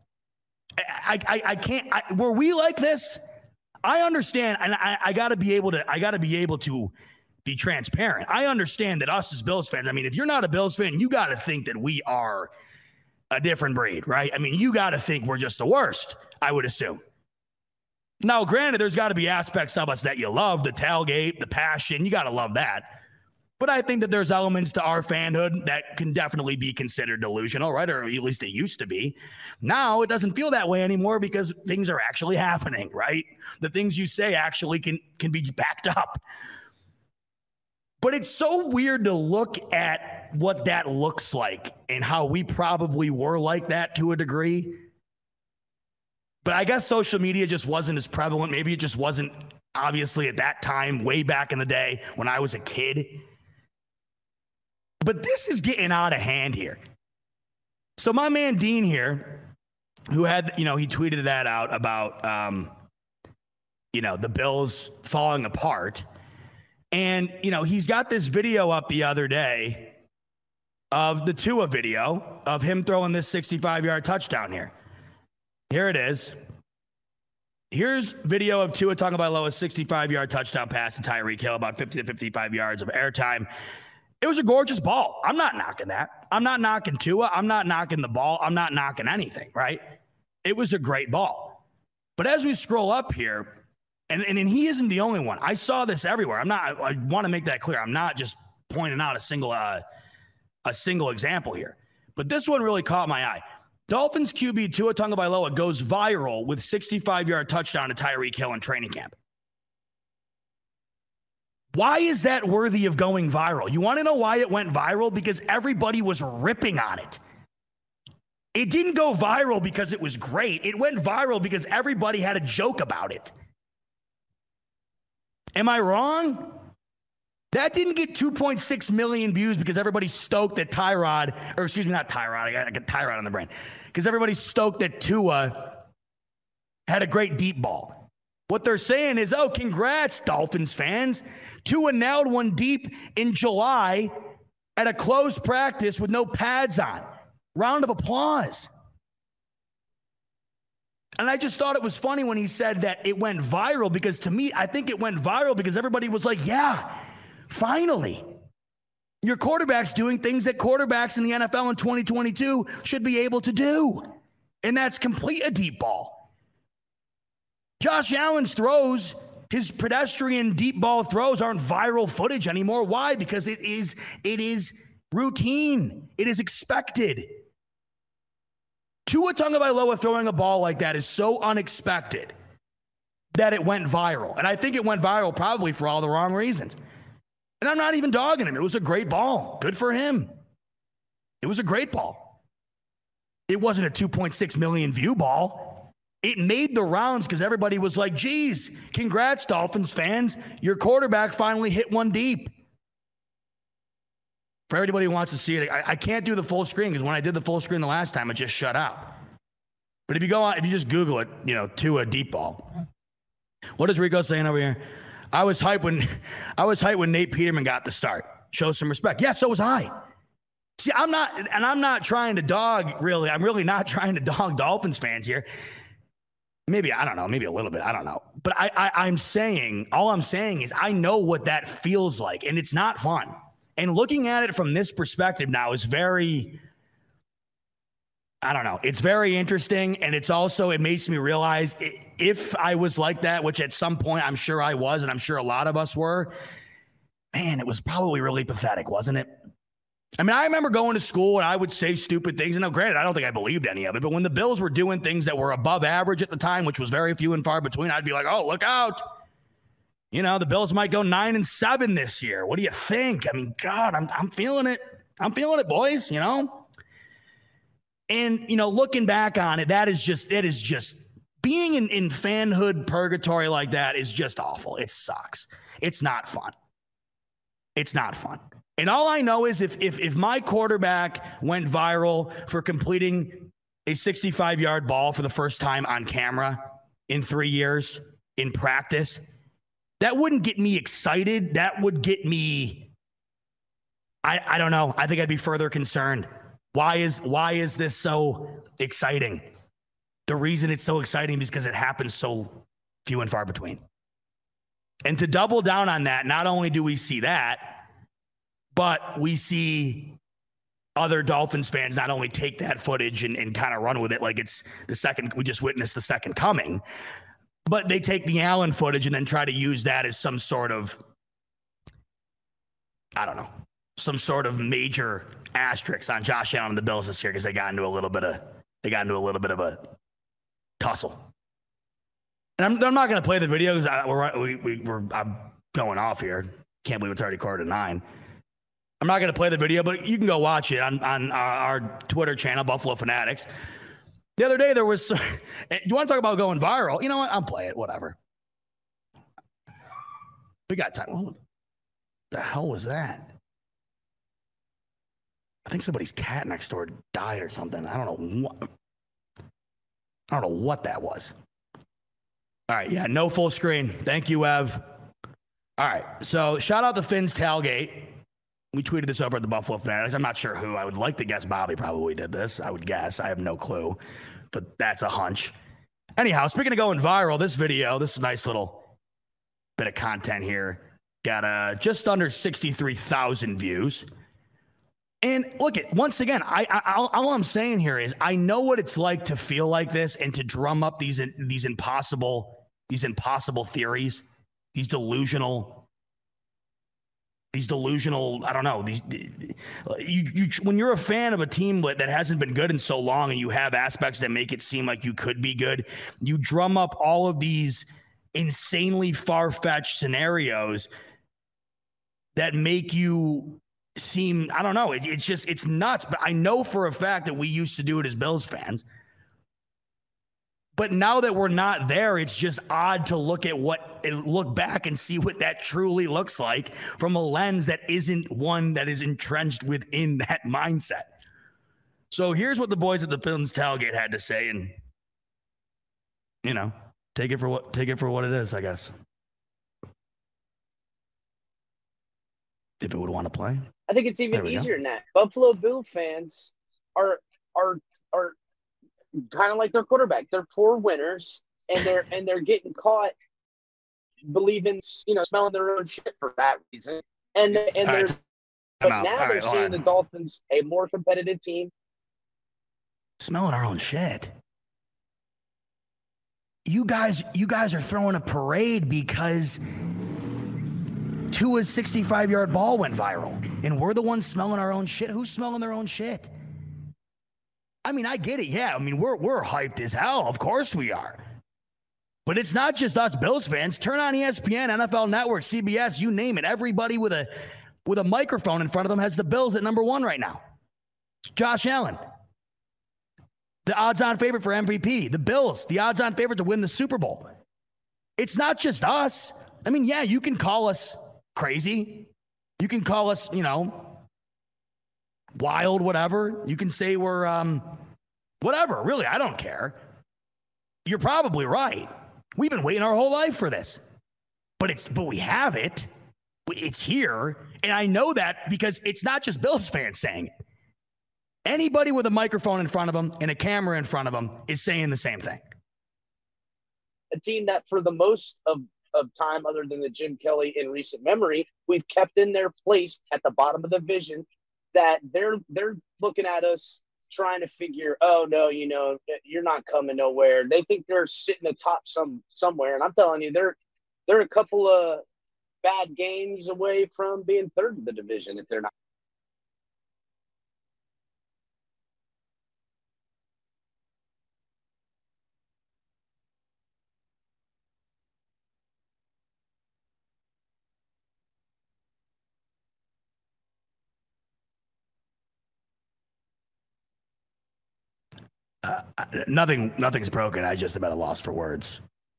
I I, I can't. I, were we like this? I understand, and I, I got to be able to. I got to be able to be transparent. I understand that us as Bills fans. I mean, if you're not a Bills fan, you got to think that we are a different breed, right? I mean, you got to think we're just the worst, I would assume. Now, granted, there's got to be aspects of us that you love, the tailgate, the passion. You got to love that. But I think that there's elements to our fanhood that can definitely be considered delusional, right? Or at least it used to be. Now, it doesn't feel that way anymore because things are actually happening, right? The things you say actually can, can be backed up. But it's so weird to look at what that looks like and how we probably were like that to a degree. But I guess social media just wasn't as prevalent. Maybe it just wasn't obviously at that time, way back in the day when I was a kid. But this is getting out of hand here. So my man Dean here, who had, you know, he tweeted that out about, um, you know, the Bills falling apart. And, you know, he's got this video up the other day of the Tua video of him throwing this sixty-five-yard touchdown here. Here it is. Here's video of Tua Tagovailoa's sixty-five-yard touchdown pass to Tyreek Hill, about fifty to fifty-five yards of airtime. It was a gorgeous ball. I'm not knocking that. I'm not knocking Tua. I'm not knocking the ball. I'm not knocking anything, right? It was a great ball. But as we scroll up here, And, and and he isn't the only one. I saw this everywhere. I'm not. I, I want to make that clear. I'm not just pointing out a single uh, a single example here. But this one really caught my eye. Dolphins Q B Tua Tagovailoa goes viral with sixty-five-yard touchdown to Tyreek Hill in training camp. Why is that worthy of going viral? You want to know why it went viral? Because everybody was ripping on it. It didn't go viral because it was great. It went viral because everybody had a joke about it. Am I wrong? That didn't get two point six million views because everybody's stoked that Tyrod, or excuse me, not Tyrod, I got, I got Tyrod on the brain. Because everybody's stoked that Tua had a great deep ball. What they're saying is, oh, congrats, Dolphins fans. Tua nailed one deep in July at a closed practice with no pads on. Round of applause. And I just thought it was funny when he said that it went viral because to me, I think it went viral because everybody was like, yeah, finally. Your quarterback's doing things that quarterbacks in the N F L in twenty twenty-two should be able to do. And that's complete a deep ball. Josh Allen's throws, his pedestrian deep ball throws aren't viral footage anymore. Why? Because it is, it is routine. It is expected. Tua Tagovailoa throwing a ball like that is so unexpected that it went viral. And I think it went viral probably for all the wrong reasons. And I'm not even dogging him. It was a great ball. Good for him. It was a great ball. It wasn't a two point six million view ball. It made the rounds because everybody was like, geez, congrats, Dolphins fans. Your quarterback finally hit one deep. For everybody who wants to see it, I, I can't do the full screen because when I did the full screen the last time, it just shut out. But if you go on, if you just Google it, you know, to a deep ball. What is Rico saying over here? I was hyped when I was hyped when Nate Peterman got the start. Show some respect. Yeah, so was I. See, I'm not, and I'm not trying to dog, really. I'm really not trying to dog Dolphins fans here. Maybe, I don't know, maybe a little bit. I don't know. But I, I, I'm saying, all I'm saying is I know what that feels like, and it's not fun. And looking at it from this perspective now is very, I don't know, it's very interesting. And it's also, it makes me realize if I was like that, which at some point I'm sure I was, and I'm sure a lot of us were, man, it was probably really pathetic, wasn't it? I mean, I remember going to school and I would say stupid things. And now, granted, I don't think I believed any of it, but when the Bills were doing things that were above average at the time, which was very few and far between, I'd be like, oh, look out. You know, the Bills might go nine and seven this year. What do you think? I mean, God, I'm I'm feeling it. I'm feeling it, boys, you know? And, you know, looking back on it, that is just, it is just, being in, in fanhood purgatory like that is just awful. It sucks. It's not fun. It's not fun. And all I know is if if if my quarterback went viral for completing a sixty-five-yard ball for the first time on camera in three years in practice, that wouldn't get me excited. That would get me, I, I don't know. I think I'd be further concerned. Why is why is this so exciting? The reason it's so exciting is because it happens so few and far between. And to double down on that, not only do we see that, but we see other Dolphins fans not only take that footage and, and kind of run with it like it's the second, we just witnessed the second coming, but they take the Allen footage and then try to use that as some sort of, I don't know, some sort of major asterisk on Josh Allen and the Bills this year because they got into a little bit of, they got into a little bit of a tussle. And I'm, I'm not going to play the video because we're, we, we, we're, I'm going off here. Can't believe it's already quarter to nine. I'm not going to play the video, but you can go watch it on, on our, our Twitter channel, Buffalo Fanatics. The other day there was, some, you want to talk about going viral? You know what? I'll play it, whatever. We got time. What the hell was that? I think somebody's cat next door died or something. I don't know what, I don't know what that was. All right, yeah, no full screen. Thank you, Ev. All right, so shout out to Finn's Tailgate. We tweeted this over at the Buffalo Fanatics. I'm not sure who. I would like to guess Bobby probably did this. I would guess. I have no clue, but that's a hunch. Anyhow, speaking of going viral, this video, this is a nice little bit of content here, got uh, just under sixty-three thousand views. And look, at once again, I, I all, all I'm saying here is I know what it's like to feel like this and to drum up these these impossible these impossible theories, these delusional. These delusional, I don't know, these, you, you, when you're a fan of a team that hasn't been good in so long and you have aspects that make it seem like you could be good, you drum up all of these insanely far-fetched scenarios that make you seem, I don't know, it, it's just, it's nuts. But I know for a fact that we used to do it as Bills fans. But now that we're not there, it's just odd to look at what, look back and see what that truly looks like from a lens that isn't one that is entrenched within that mindset. So here's what the boys at the Finn's Tailgate had to say, and you know, take it for what take it for what it is, I guess. If it would want to play, I think it's even easier than that. Buffalo Bill fans are are are. kind of like their quarterback. They're poor winners, and they're and they're getting caught believing, you know, smelling their own shit for that reason. And they, and they're, right. but now All they're right, seeing the Dolphins a more competitive team. Smelling our own shit. You guys, you guys are throwing a parade because Tua's sixty-five-yard ball went viral, and we're the ones smelling our own shit. Who's smelling their own shit? I mean, I get it. Yeah, I mean, we're we're hyped as hell. Of course we are. But it's not just us Bills fans. Turn on E S P N, N F L Network, C B S, you name it. Everybody with a with a microphone in front of them has the Bills at number one right now. Josh Allen, the odds-on favorite for M V P. The Bills, the odds-on favorite to win the Super Bowl. It's not just us. I mean, yeah, you can call us crazy. You can call us, you know, wild, whatever. You can say we're, um, whatever. Really, I don't care. You're probably right. We've been waiting our whole life for this. but it's but we have it. It's here. And I know that because it's not just Bills fans saying it. Anybody with a microphone in front of them and a camera in front of them is saying the same thing. A team that for the most of, of time, other than the Jim Kelly in recent memory, we've kept in their place at the bottom of the division, that they're they're looking at us trying to figure, oh, no, you know, you're not coming nowhere. They think they're sitting atop some somewhere. And I'm telling you, they're they're a couple of bad games away from being third in the division if they're not. Uh, nothing, nothing's broken. I just about a loss for words.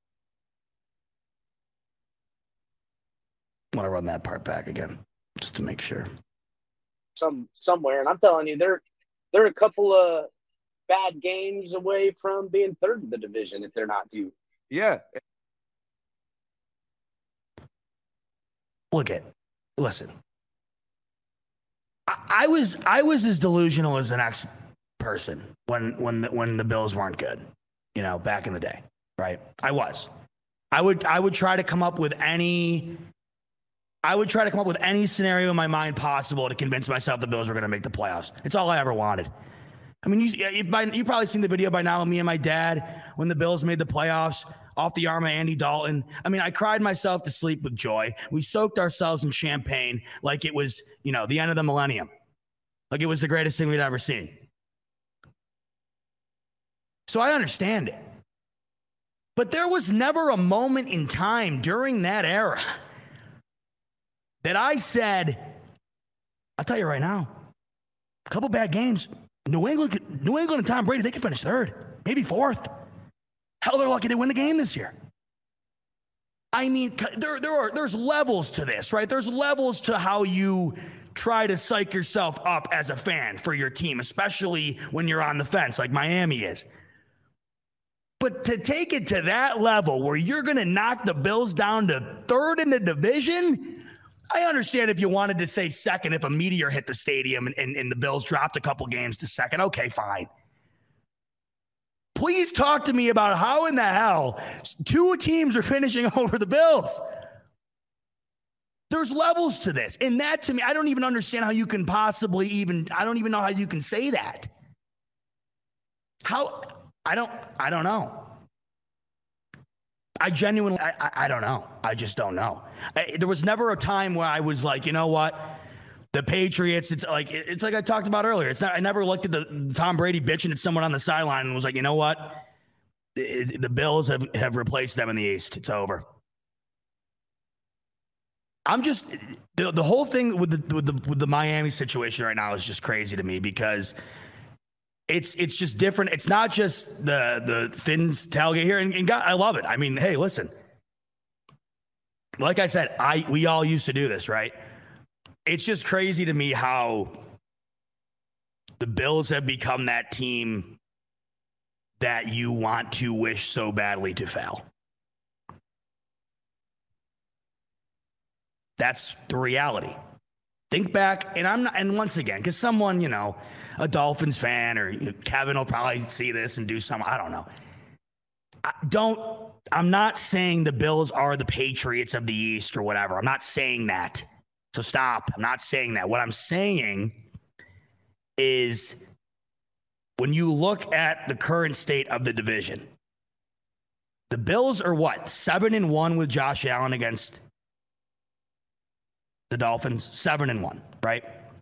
I want to run that part back again, just to make sure. Some somewhere, and I'm telling you, they're they're a couple of bad games away from being third in the division if they're not due. Yeah. Look at, listen. I, I was I was as delusional as the next person when when the, when the Bills weren't good, you know, back in the day, right? I was. I would I would try to come up with any. I would try to come up with any scenario in my mind possible to convince myself the Bills were going to make the playoffs. It's all I ever wanted. I mean, you, if by, you've probably seen the video by now of me and my dad when the Bills made the playoffs off the arm of Andy Dalton. I mean, I cried myself to sleep with joy. We soaked ourselves in champagne like it was, you know, the end of the millennium. Like it was the greatest thing we'd ever seen. So I understand it. But there was never a moment in time during that era that I said, I'll tell you right now, a couple bad games, New England, New England and Tom Brady, they could finish third, maybe fourth. Hell, they're lucky they win the game this year. I mean, there, there are, there's levels to this, right? There's levels to how you try to psych yourself up as a fan for your team, especially when you're on the fence like Miami is. But to take it to that level where you're going to knock the Bills down to third in the division, I understand if you wanted to say second if a meteor hit the stadium and, and, and the Bills dropped a couple games to second. Okay, fine. Please talk to me about how in the hell two teams are finishing over the Bills. There's levels to this. And that to me, I don't even understand how you can possibly even, I don't even know how you can say that. How, I don't, I don't know. I genuinely, I, I, I don't know. I just don't know. I, there was never a time where I was like, you know what? The Patriots, it's like, it's like I talked about earlier. It's not, I never looked at the Tom Brady bitching at someone on the sideline and was like, you know what? The, the Bills have, have replaced them in the East. It's over. I'm just, the, the whole thing with the, with the, with the Miami situation right now is just crazy to me because It's it's just different. It's not just the the Fins tailgate here, and, and God, I love it. I mean, hey, listen. Like I said, I we all used to do this, right? It's just crazy to me how the Bills have become that team that you want to wish so badly to fail. That's the reality. Think back, and I'm not, and once again, because someone, you know, a Dolphins fan or you know, Kevin will probably see this and do some, I don't know. I don't, I'm not saying the Bills are the Patriots of the East or whatever. I'm not saying that. So stop. I'm not saying that. What I'm saying is when you look at the current state of the division, the Bills are what? Seven and one with Josh Allen against the Dolphins, seven and one, right?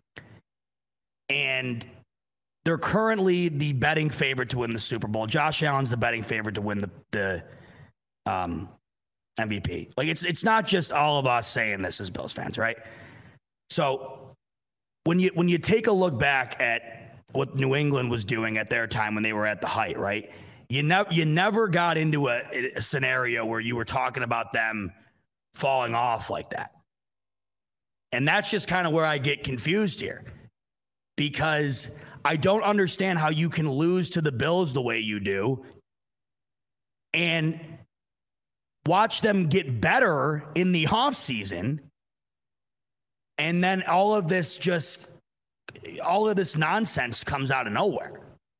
And they're currently the betting favorite to win the Super Bowl. Josh Allen's the betting favorite to win the, the um, M V P. Like it's it's not just all of us saying this as Bills fans, right? So when you when you take a look back at what New England was doing at their time when they were at the height, right? You never you never got into a, a scenario where you were talking about them falling off like that. And that's just kind of where I get confused here because I don't understand how you can lose to the Bills the way you do and watch them get better in the offseason, and then all of this just, all of this nonsense comes out of nowhere.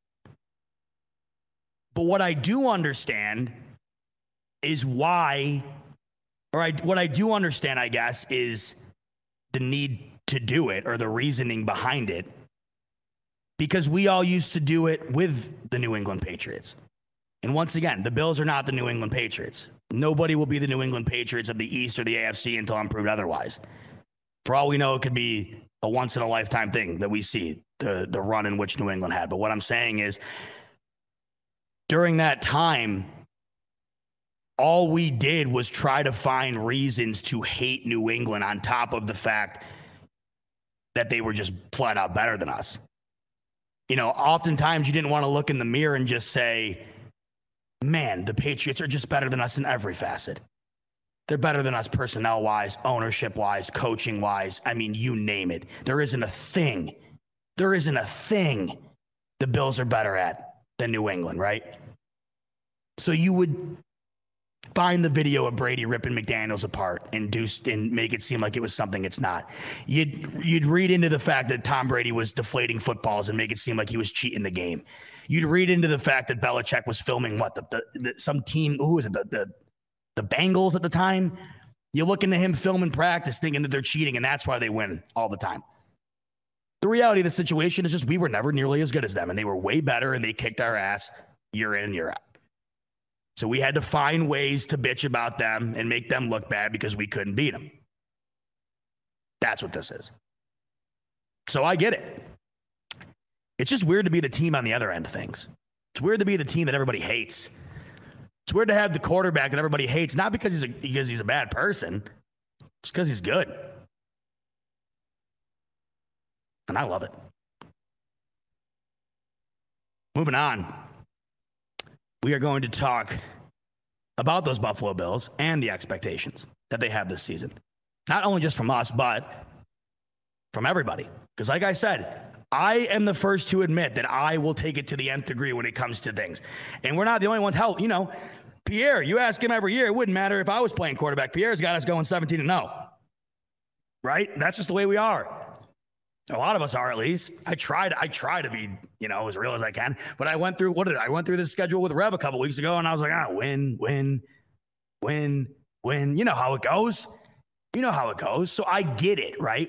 But what I do understand is why, or I, what I do understand, I guess, is the need to do it or the reasoning behind it, because we all used to do it with the New England Patriots. And once again, the Bills are not the New England Patriots. Nobody will be the New England Patriots of the East or the A F C until I'm proved otherwise. For all we know, it could be a once-in-a-lifetime thing that we see, the, the run in which New England had. But what I'm saying is, during that time, all we did was try to find reasons to hate New England on top of the fact that they were just flat out better than us. You know, oftentimes you didn't want to look in the mirror and just say, man, the Patriots are just better than us in every facet. They're better than us personnel-wise, ownership-wise, coaching-wise. I mean, you name it. There isn't a thing. There isn't a thing the Bills are better at than New England, right? So you would find the video of Brady ripping McDaniels apart and do and make it seem like it was something it's not. You'd you'd read into the fact that Tom Brady was deflating footballs and make it seem like he was cheating the game. You'd read into the fact that Belichick was filming what the, the, the some team, who was it, the, the the Bengals at the time. You look into him filming practice thinking that they're cheating, and that's why they win all the time. The reality of the situation is just we were never nearly as good as them, and they were way better, and they kicked our ass year in and year out. So we had to find ways to bitch about them and make them look bad because we couldn't beat them. That's what this is. So I get it. It's just weird to be the team on the other end of things. It's weird to be the team that everybody hates. It's weird to have the quarterback that everybody hates, not because he's a, because he's a bad person, just because he's good. And I love it. Moving on. We are going to talk about those Buffalo Bills and the expectations that they have this season. Not only just from us, but from everybody. Because like I said, I am the first to admit that I will take it to the nth degree when it comes to things. And we're not the only ones. Hell, you know, Pierre, you ask him every year, it wouldn't matter if I was playing quarterback. Pierre's got us going seventeen and oh. Right? That's just the way we are. A lot of us are, at least. I tried. I try to be, you know, as real as I can. But I went through, what did I, I went through this schedule with Rev a couple weeks ago, and I was like, ah, win, win, win, win. You know how it goes. You know how it goes. So I get it, right?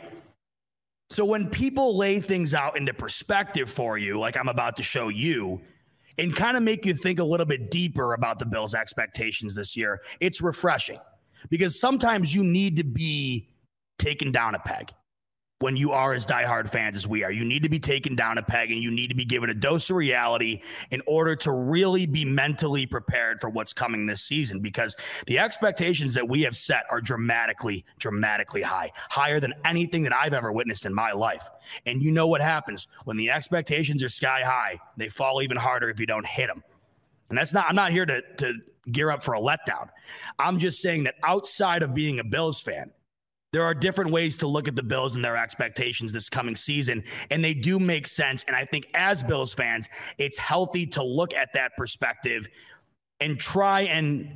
So when people lay things out into perspective for you, like I'm about to show you, and kind of make you think a little bit deeper about the Bills' expectations this year, it's refreshing. Because sometimes you need to be taken down a peg. When you are as diehard fans as we are, you need to be taken down a peg and you need to be given a dose of reality in order to really be mentally prepared for what's coming this season, because the expectations that we have set are dramatically, dramatically high, higher than anything that I've ever witnessed in my life. And you know what happens when the expectations are sky high, they fall even harder if you don't hit them. And that's not, I'm not here to, to gear up for a letdown. I'm just saying that outside of being a Bills fan, there are different ways to look at the Bills and their expectations this coming season, and they do make sense. And I think as Bills fans, it's healthy to look at that perspective and try and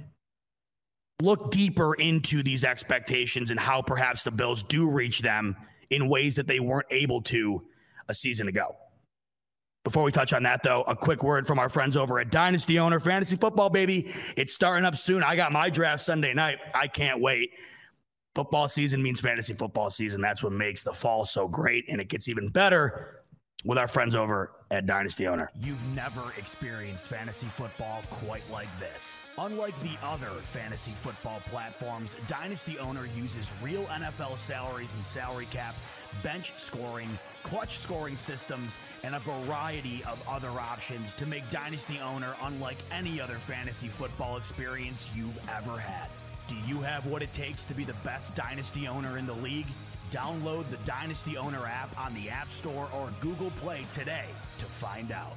look deeper into these expectations and how perhaps the Bills do reach them in ways that they weren't able to a season ago. Before we touch on that, though, a quick word from our friends over at Dynasty Owner Fantasy Football, baby. It's starting up soon. I got my draft Sunday night. I can't wait. Football season means fantasy football season. That's what makes the fall so great, and it gets even better with our friends over at Dynasty Owner. You've never experienced fantasy football quite like this. Unlike the other fantasy football platforms, Dynasty Owner uses real N F L salaries and salary cap, bench scoring, clutch scoring systems, and a variety of other options to make Dynasty Owner unlike any other fantasy football experience you've ever had. Do you have what it takes to be the best Dynasty Owner in the league? Download the Dynasty Owner app on the App Store or Google Play today to find out.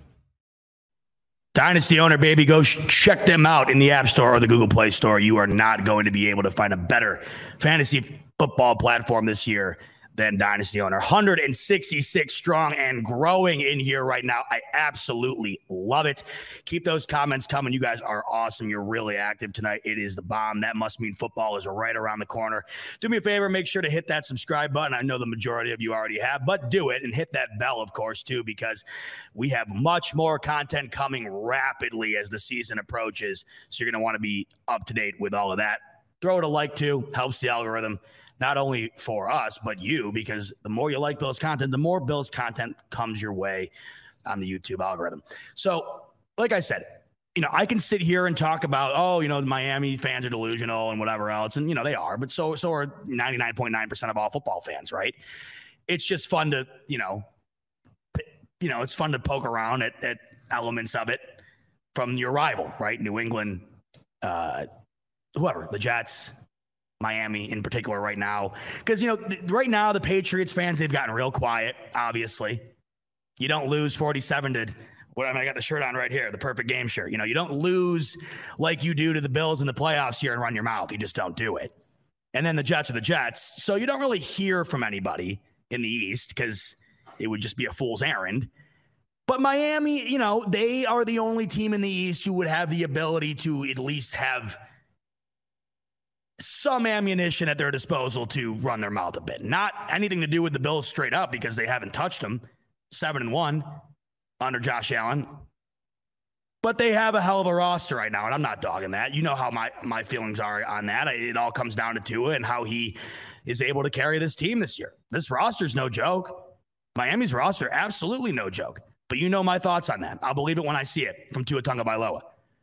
Dynasty Owner, baby, go sh- check them out in the App Store or the Google Play Store. You are not going to be able to find a better fantasy football platform this year than Dynasty Owner. one hundred sixty-six strong and growing in here right now. I absolutely love it. Keep those comments coming. You guys are awesome. You're really active tonight. It is the bomb. That must mean football is right around the corner. Do me a favor. Make sure to hit that subscribe button. I know the majority of you already have, but do it and hit that bell, of course, too, because we have much more content coming rapidly as the season approaches. So you're going to want to be up to date with all of that. Throw it a like, too. Helps the algorithm. Not only for us, but you, because the more you like Bills content, the more Bills content comes your way on the YouTube algorithm. So, like I said, you know, I can sit here and talk about, oh, you know, the Miami fans are delusional and whatever else. And, you know, they are, but so, so are ninety-nine point nine percent of all football fans, right? It's just fun to, you know, you know, it's fun to poke around at, at elements of it from your rival, right? New England, uh, whoever, the Jets, Miami in particular right now. Because, you know, th- right now the Patriots fans, they've gotten real quiet, obviously. You don't lose forty-seven to, what I mean, I got the shirt on right here, the perfect game shirt. You know, you don't lose like you do to the Bills in the playoffs here and run your mouth. You just don't do it. And then the Jets are the Jets. So you don't really hear from anybody in the East because it would just be a fool's errand. But Miami, you know, they are the only team in the East who would have the ability to at least have some ammunition at their disposal to run their mouth a bit. Not anything to do with the Bills straight up because they haven't touched them. Seven and one under Josh Allen. But they have a hell of a roster right now, and I'm not dogging that. You know how my, my feelings are on that. It all comes down to Tua and how he is able to carry this team this year. This roster's no joke. Miami's roster, absolutely no joke. But you know my thoughts on that. I'll believe it when I see it from Tua Tagovailoa.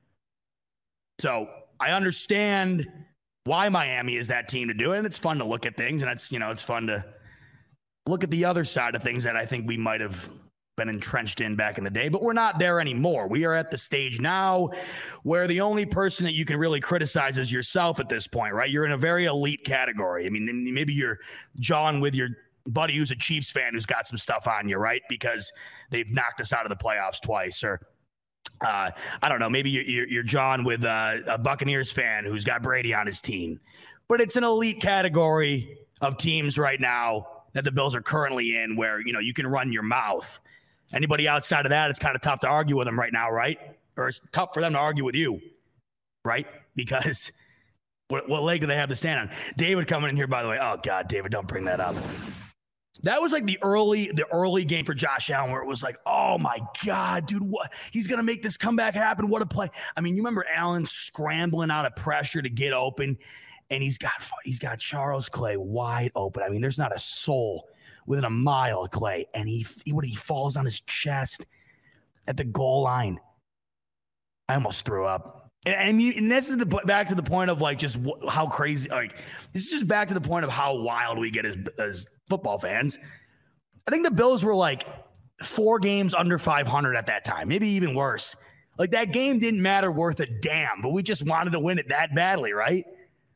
So I understand why Miami is that team to do it. And it's fun to look at things. And it's, you know, it's fun to look at the other side of things that I think we might have been entrenched in back in the day, but we're not there anymore. We are at the stage now where the only person that you can really criticize is yourself at this point, right? You're in a very elite category. I mean, maybe you're John with your buddy who's a Chiefs fan who's got some stuff on you, right? Because they've knocked us out of the playoffs twice, or Uh, I don't know, maybe you're, you're, you're John with a, a Buccaneers fan who's got Brady on his team. But it's an elite category of teams right now that the Bills are currently in where, you know, you can run your mouth. Anybody outside of that, it's kind of tough to argue with them right now, right? Or it's tough for them to argue with you, right? Because what, what leg do they have to stand on? David coming in here, by the way. Oh, God, David, don't bring that up. That was like the early the early game for Josh Allen where it was like, oh, my God, dude, what? He's going to make this comeback happen. What a play. I mean, you remember Allen scrambling out of pressure to get open, and he's got he's got Charles Clay wide open. I mean, there's not a soul within a mile of Clay, and he, he, he falls on his chest at the goal line. I almost threw up. And, and, you, and this is the back to the point of like just wh- how crazy, like this is just back to the point of how wild we get as, as football fans. I think the Bills were like four games under five hundred at that time, maybe even worse. Like that game didn't matter worth a damn, but we just wanted to win it that badly, right?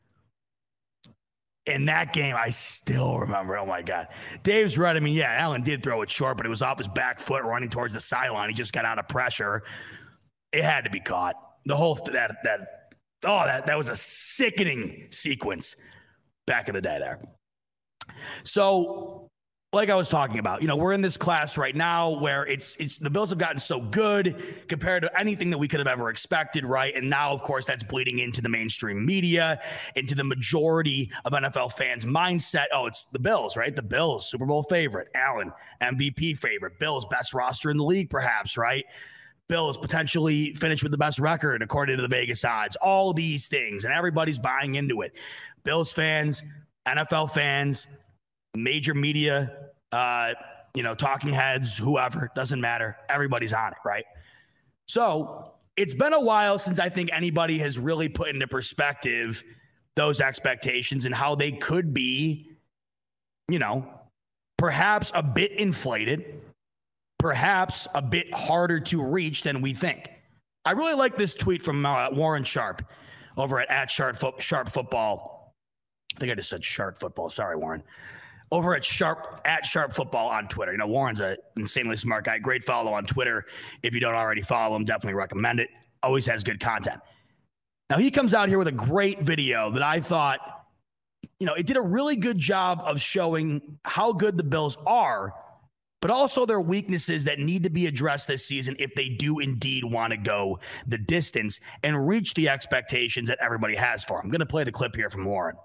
In that game, I still remember, oh my God. Dave's right. I mean, yeah, Allen did throw it short, but it was off his back foot running towards the sideline. He just got out of pressure. It had to be caught. The whole that that oh that that was a sickening sequence back in the day there. So, like I was talking about, you know, we're in this class right now where it's it's the Bills have gotten so good compared to anything that we could have ever expected, right? And now, of course, that's bleeding into the mainstream media, into the majority of N F L fans' mindset. Oh, it's the Bills, right? The Bills, Super Bowl favorite, Allen, M V P favorite, Bills best roster in the league, perhaps, right? Bills potentially finish with the best record according to the Vegas odds. All these things, and everybody's buying into it. Bills fans, N F L fans, major media, uh, you know, talking heads, whoever, doesn't matter. Everybody's on it, right? So it's been a while since I think anybody has really put into perspective those expectations and how they could be, you know, perhaps a bit inflated, perhaps a bit harder to reach than we think. I really like this tweet from uh, Warren Sharp over at, at Sharp, Fo- Sharp Football. I think I just said Sharp Football. Sorry, Warren. Over at Sharp at Sharp Football on Twitter. You know, Warren's an insanely smart guy. Great follow on Twitter. If you don't already follow him, definitely recommend it. Always has good content. Now, he comes out here with a great video that I thought you know, it did a really good job of showing how good the Bills are, but also their weaknesses that need to be addressed this season if they do indeed want to go the distance and reach the expectations that everybody has for them. I'm going to play the clip here from Warren.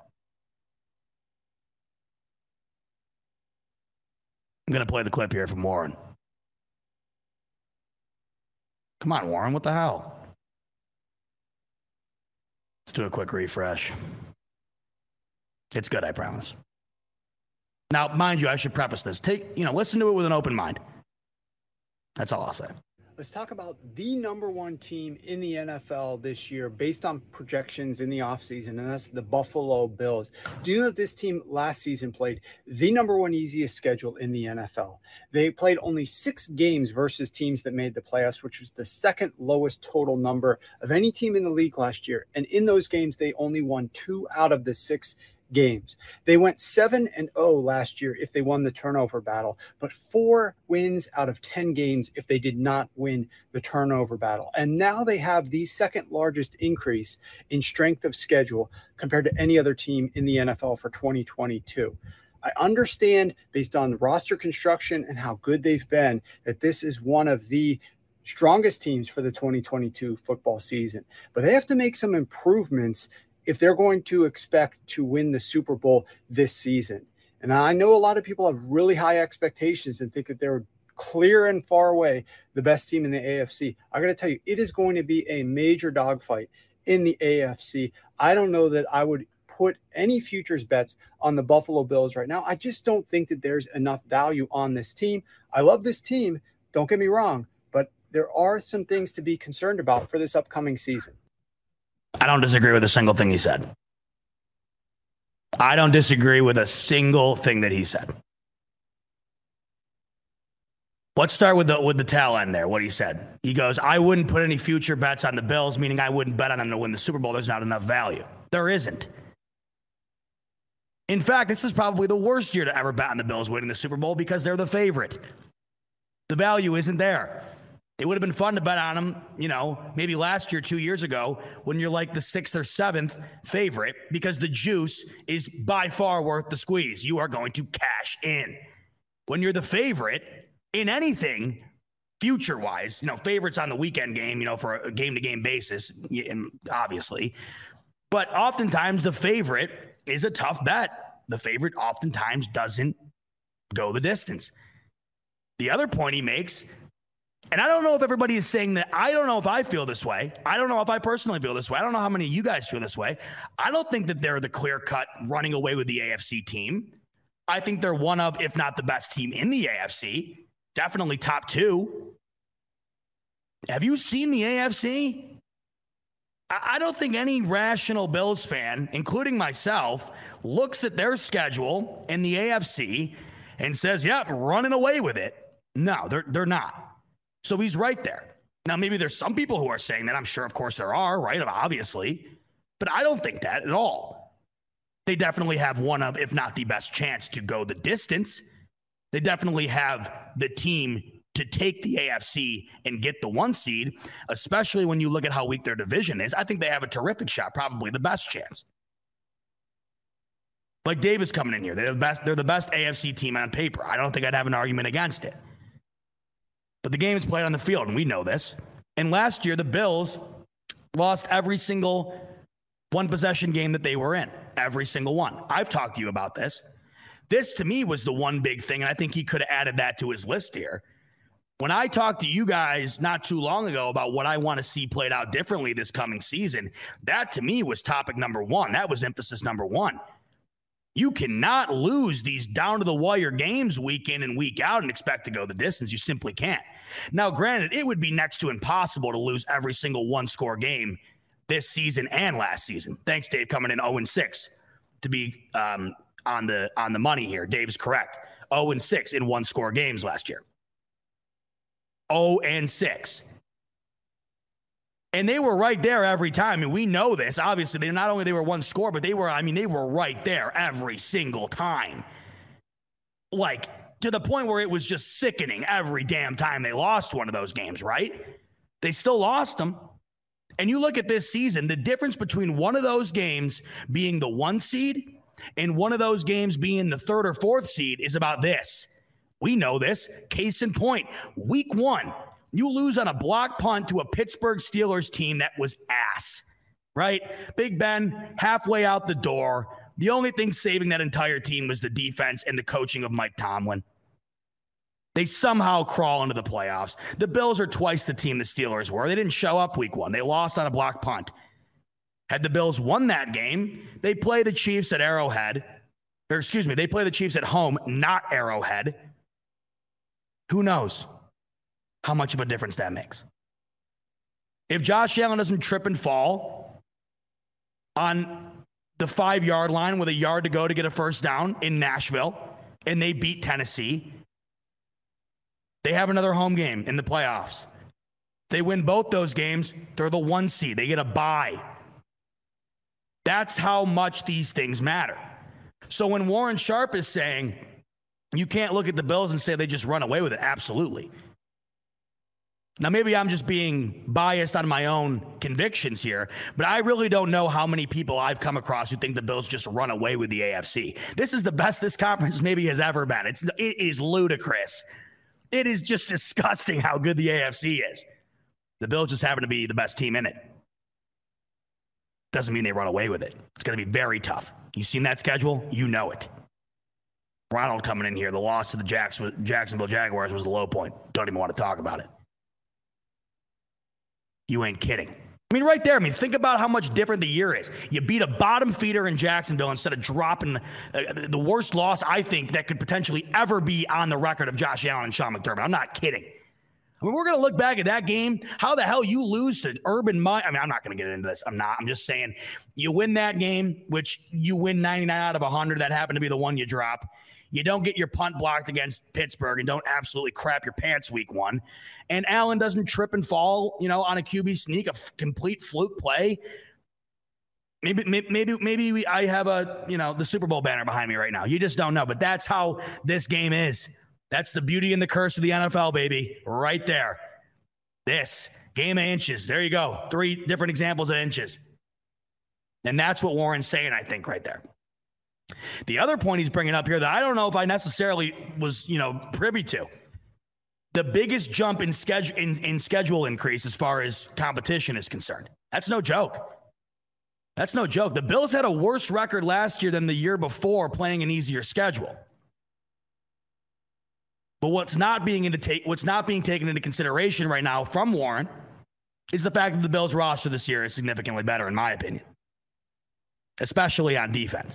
I'm going to play the clip here from Warren. Come on, Warren, what the hell? Let's do a quick refresh. It's good, I promise. Now, mind you, I should preface this. Take, you know, listen to it with an open mind. That's all I'll say. Let's talk about the number one team in the N F L this year based on projections in the offseason, and that's the Buffalo Bills. Do you know that this team last season played the number one easiest schedule in the N F L? They played only six games versus teams that made the playoffs, which was the second lowest total number of any team in the league last year. And in those games, they only won two out of the six games. They went seven and oh last year if they won the turnover battle, but four wins out of ten games if they did not win the turnover battle. And now they have the second largest increase in strength of schedule compared to any other team in the N F L for twenty twenty-two. I understand, based on roster construction and how good they've been, that this is one of the strongest teams for the twenty twenty-two football season, but they have to make some improvements if they're going to expect to win the Super Bowl this season. And I know a lot of people have really high expectations and think that they're clear and far away the best team in the A F C. I got to tell you, it is going to be a major dogfight in the A F C. I don't know that I would put any futures bets on the Buffalo Bills right now. I just don't think that there's enough value on this team. I love this team, don't get me wrong, but there are some things to be concerned about for this upcoming season. I don't disagree with a single thing he said. I don't disagree with a single thing that he said. Let's start with the with the tail end there, what he said. He goes, I wouldn't put any future bets on the Bills, meaning I wouldn't bet on them to win the Super Bowl. There's not enough value. There isn't. In fact, this is probably the worst year to ever bet on the Bills winning the Super Bowl because they're the favorite. The value isn't there. It would have been fun to bet on them, you know, maybe last year, two years ago, when you're like the sixth or seventh favorite, because the juice is by far worth the squeeze. You are going to cash in. When you're the favorite in anything, future-wise, you know, favorites on the weekend game, you know, for a game-to-game basis, obviously. But oftentimes the favorite is a tough bet. The favorite oftentimes doesn't go the distance. The other point he makes, and I don't know if everybody is saying that. I don't know if I feel this way. I don't know if I personally feel this way. I don't know how many of you guys feel this way. I don't think that they're the clear-cut running away with the A F C team. I think they're one of, if not the best team in the A F C. Definitely top two. Have you seen the A F C? I don't think any rational Bills fan, including myself, looks at their schedule in the A F C and says, yep, running away with it. No, they're they're not. So he's right there. Now, maybe there's some people who are saying that. I'm sure, of course, there are, right? Obviously. But I don't think that at all. They definitely have one of, if not the best chance to go the distance. They definitely have the team to take the A F C and get the one seed, especially when you look at how weak their division is. I think they have a terrific shot, probably the best chance. Like Davis coming in here. They're the best, they're the best A F C team on paper. I don't think I'd have an argument against it. But the game is played on the field, and we know this. And last year, the Bills lost every single one-possession game that they were in. Every single one. I've talked to you about this. This, to me, was the one big thing, and I think he could have added that to his list here. When I talked to you guys not too long ago about what I want to see played out differently this coming season, that, to me, was topic number one. That was emphasis number one. You cannot lose these down-to-the-wire games week in and week out and expect to go the distance. You simply can't. Now, granted, it would be next to impossible to lose every single one-score game this season and last season. Thanks, Dave, coming in oh and six to be um, on the on the money here. Dave's correct. oh and six in one-score games last year. oh and six. And they were right there every time. I mean, we know this. Obviously, they not only they were one score, but they were, I mean, they were right there every single time. Like, to the point where it was just sickening every damn time they lost one of those games, right? They still lost them. And you look at this season, the difference between one of those games being the one seed And one of those games being the third or fourth seed is about this. We know this. Case in point, week one, you lose on a block punt to a Pittsburgh Steelers team that was ass, right? Big Ben halfway out the door. The only thing saving that entire team was the defense and the coaching of Mike Tomlin. They somehow crawl into the playoffs. The Bills are twice the team the Steelers were. They didn't show up week one. They lost on a block punt. Had the Bills won that game, they play the Chiefs at Arrowhead. Or excuse me, they play the Chiefs at home, not Arrowhead. Who knows how much of a difference that makes? If Josh Allen doesn't trip and fall on the five-yard line with a yard to go to get a first down in Nashville, and they beat Tennessee, they have another home game in the playoffs. They win both those games, they're the one seed. They get a bye. That's how much these things matter. So when Warren Sharp is saying, you can't look at the Bills and say they just run away with it, absolutely. Now, maybe I'm just being biased on my own convictions here, but I really don't know how many people I've come across who think the Bills just run away with the A F C. This is the best this conference maybe has ever been. It's, it is ludicrous. It is just disgusting how good the A F C is. The Bills just happen to be the best team in it. Doesn't mean they run away with it. It's going to be very tough. You seen that schedule? You know it. Ronald coming in here, the loss to the Jacksonville Jaguars was the low point. Don't even want to talk about it. You ain't kidding. I mean, right there, I mean, think about how much different the year is. You beat a bottom feeder in Jacksonville instead of dropping uh, the worst loss, I think, that could potentially ever be on the record of Josh Allen and Sean McDermott. I'm not kidding. I mean, we're going to look back at that game. How the hell you lose to Urban Meyer? I mean, I'm not going to get into this. I'm not. I'm just saying you win that game, which you win ninety-nine out of one hundred. That happened to be the one you drop. You don't get your punt blocked against Pittsburgh and don't absolutely crap your pants week one. And Allen doesn't trip and fall, you know, on a Q B sneak, a f- complete fluke play. Maybe, maybe, maybe we, I have a, you know, the Super Bowl banner behind me right now. You just don't know. But that's how this game is. That's the beauty and the curse of the N F L, baby. Right there. This game of inches. There you go. Three different examples of inches. And that's what Warren's saying, I think, right there. The other point he's bringing up here that I don't know if I necessarily was, you know, privy to. The biggest jump in schedule in, in schedule increase as far as competition is concerned. That's no joke. That's no joke. The Bills had a worse record last year than the year before playing an easier schedule. But what's not being into take what's not being taken into consideration right now from Warren is the fact that the Bills roster this year is significantly better, in my opinion, especially on defense.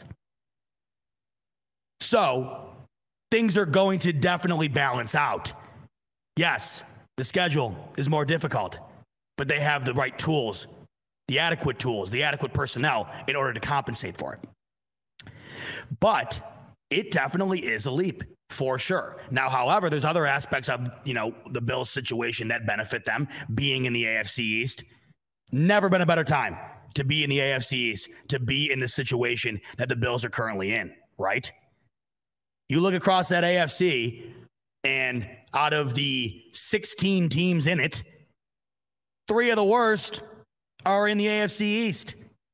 So things are going to definitely balance out. Yes, the schedule is more difficult, but they have the right tools, the adequate tools, the adequate personnel in order to compensate for it. But it definitely is a leap, for sure. Now, however, there's other aspects of, you know, the Bills situation that benefit them being in the A F C East. Never been a better time to be in the A F C East, to be in the situation that the Bills are currently in, right? You look across that A F C, and out of the sixteen teams in it, three of the worst are in the A F C East.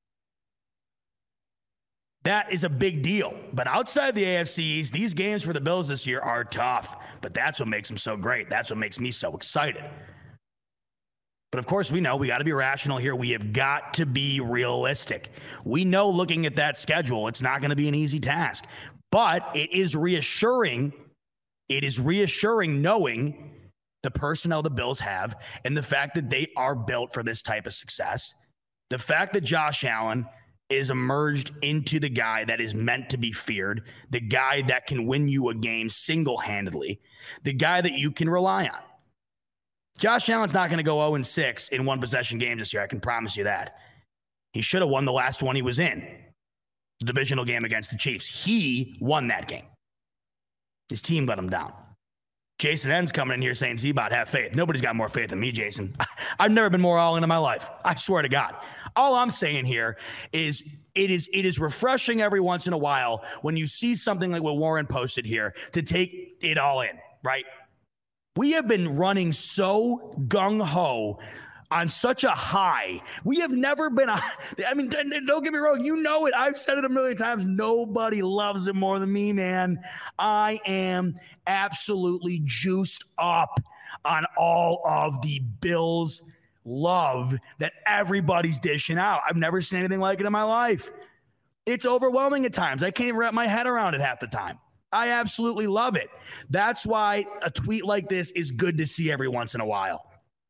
That is a big deal. But outside the A F C East, these games for the Bills this year are tough. But that's what makes them so great. That's what makes me so excited. But of course, we know we got to be rational here. We have got to be realistic. We know looking at that schedule, it's not going to be an easy task. But it is reassuring. It is reassuring knowing the personnel the Bills have and the fact that they are built for this type of success. The fact that Josh Allen is emerged into the guy that is meant to be feared, the guy that can win you a game single-handedly, the guy that you can rely on. Josh Allen's not going to go oh and six in one-possession games this year. I can promise you that. He should have won the last one he was in, the divisional game against the Chiefs. He won that game. His team let him down. Jason N's coming in here saying, Z-Bot, have faith. Nobody's got more faith than me, Jason. I've never been more all in in my life. I swear to God. All I'm saying here is it is it is refreshing every once in a while when you see something like what Warren posted here to take it all in, right? We have been running so gung-ho on such a high. We have never been, a, I mean, don't get me wrong. You know it. I've said it a million times. Nobody loves it more than me, man. I am absolutely juiced up on all of the Bills love that everybody's dishing out. I've never seen anything like it in my life. It's overwhelming at times. I can't even wrap my head around it half the time. I absolutely love it. That's why a tweet like this is good to see every once in a while.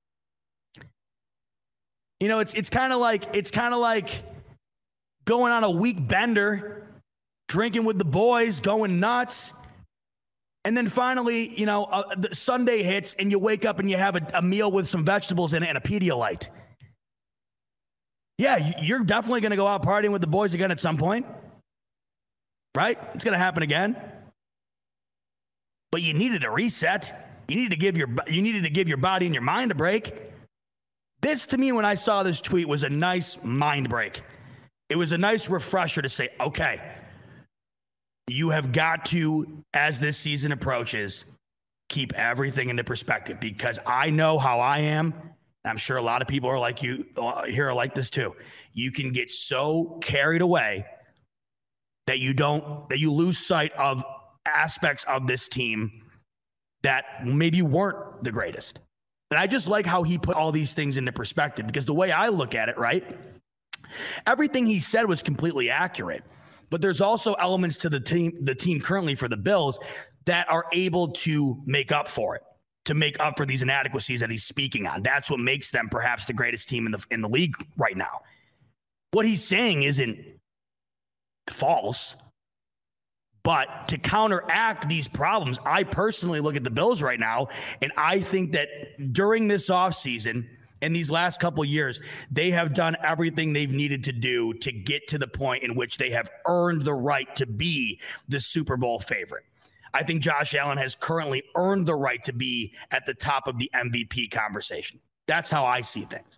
You know, it's it's kind of like it's kind of like going on a week bender, drinking with the boys, going nuts. And then finally, you know, uh, the Sunday hits and you wake up and you have a, a meal with some vegetables in it and a Pedialyte. Yeah, you're definitely going to go out partying with the boys again at some point. Right? It's going to happen again. But you needed a reset. You needed to give your you needed to give your body and your mind a break. This, to me, when I saw this tweet, was a nice mind break. It was a nice refresher to say, okay, you have got to, as this season approaches, keep everything into perspective, because I know how I am. I'm sure a lot of people are like you here are like this too. You can get so carried away that you don't, that you lose sight of aspects of this team that maybe weren't the greatest. And I just like how he put all these things into perspective, because the way I look at it, right, everything he said was completely accurate. But there's also elements to the team, the team currently for the Bills, that are able to make up for it, to make up for these inadequacies that he's speaking on. That's what makes them perhaps the greatest team in the in the league right now. What he's saying isn't false, but to counteract these problems, I personally look at the Bills right now, and I think that during this offseason and these last couple of years, they have done everything they've needed to do to get to the point in which they have earned the right to be the Super Bowl favorite. I think Josh Allen has currently earned the right to be at the top of the M V P conversation. That's how I see things.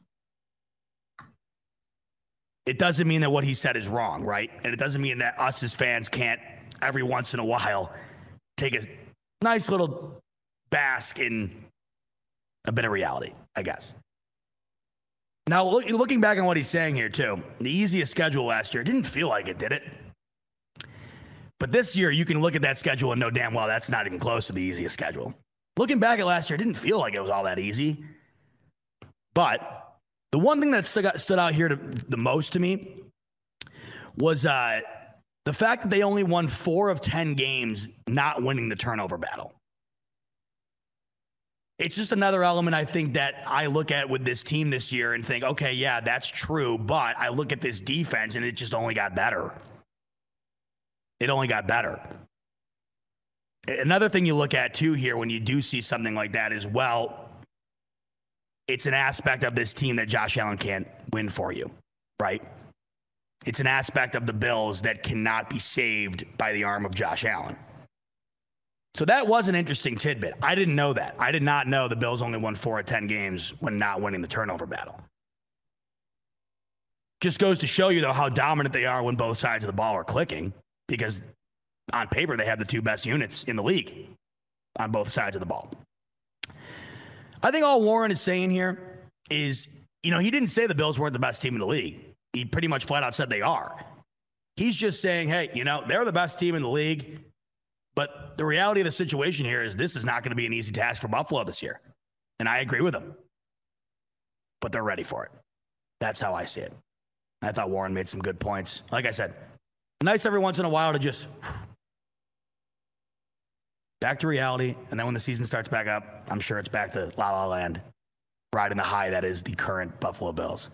It doesn't mean that what he said is wrong, right? And it doesn't mean that us as fans can't every once in a while take a nice little bask in a bit of reality, I guess. Now, look, looking back on what he's saying here, too, the easiest schedule last year, it didn't feel like it, did it? But this year, you can look at that schedule and know damn well that's not even close to the easiest schedule. Looking back at last year, it didn't feel like it was all that easy. But the one thing that stood out, stood out here to, the most to me was uh, the fact that they only won four of ten games not winning the turnover battle. It's just another element, I think, that I look at with this team this year and think, okay, yeah, that's true. But I look at this defense and it just only got better. It only got better. Another thing you look at, too, here when you do see something like that is, well, it's an aspect of this team that Josh Allen can't win for you, right? It's an aspect of the Bills that cannot be saved by the arm of Josh Allen. So that was an interesting tidbit. I didn't know that. I did not know the Bills only won four of ten games when not winning the turnover battle. Just goes to show you, though, how dominant they are when both sides of the ball are clicking, because on paper they have the two best units in the league on both sides of the ball. I think all Warren is saying here is, you know, he didn't say the Bills weren't the best team in the league. He pretty much flat out said they are. He's just saying, hey, you know, they're the best team in the league. But the reality of the situation here is this is not going to be an easy task for Buffalo this year. And I agree with him. But they're ready for it. That's how I see it. I thought Warren made some good points. Like I said, nice every once in a while to just back to reality. And then when the season starts back up, I'm sure it's back to La La Land, riding the high that is the current Buffalo Bills.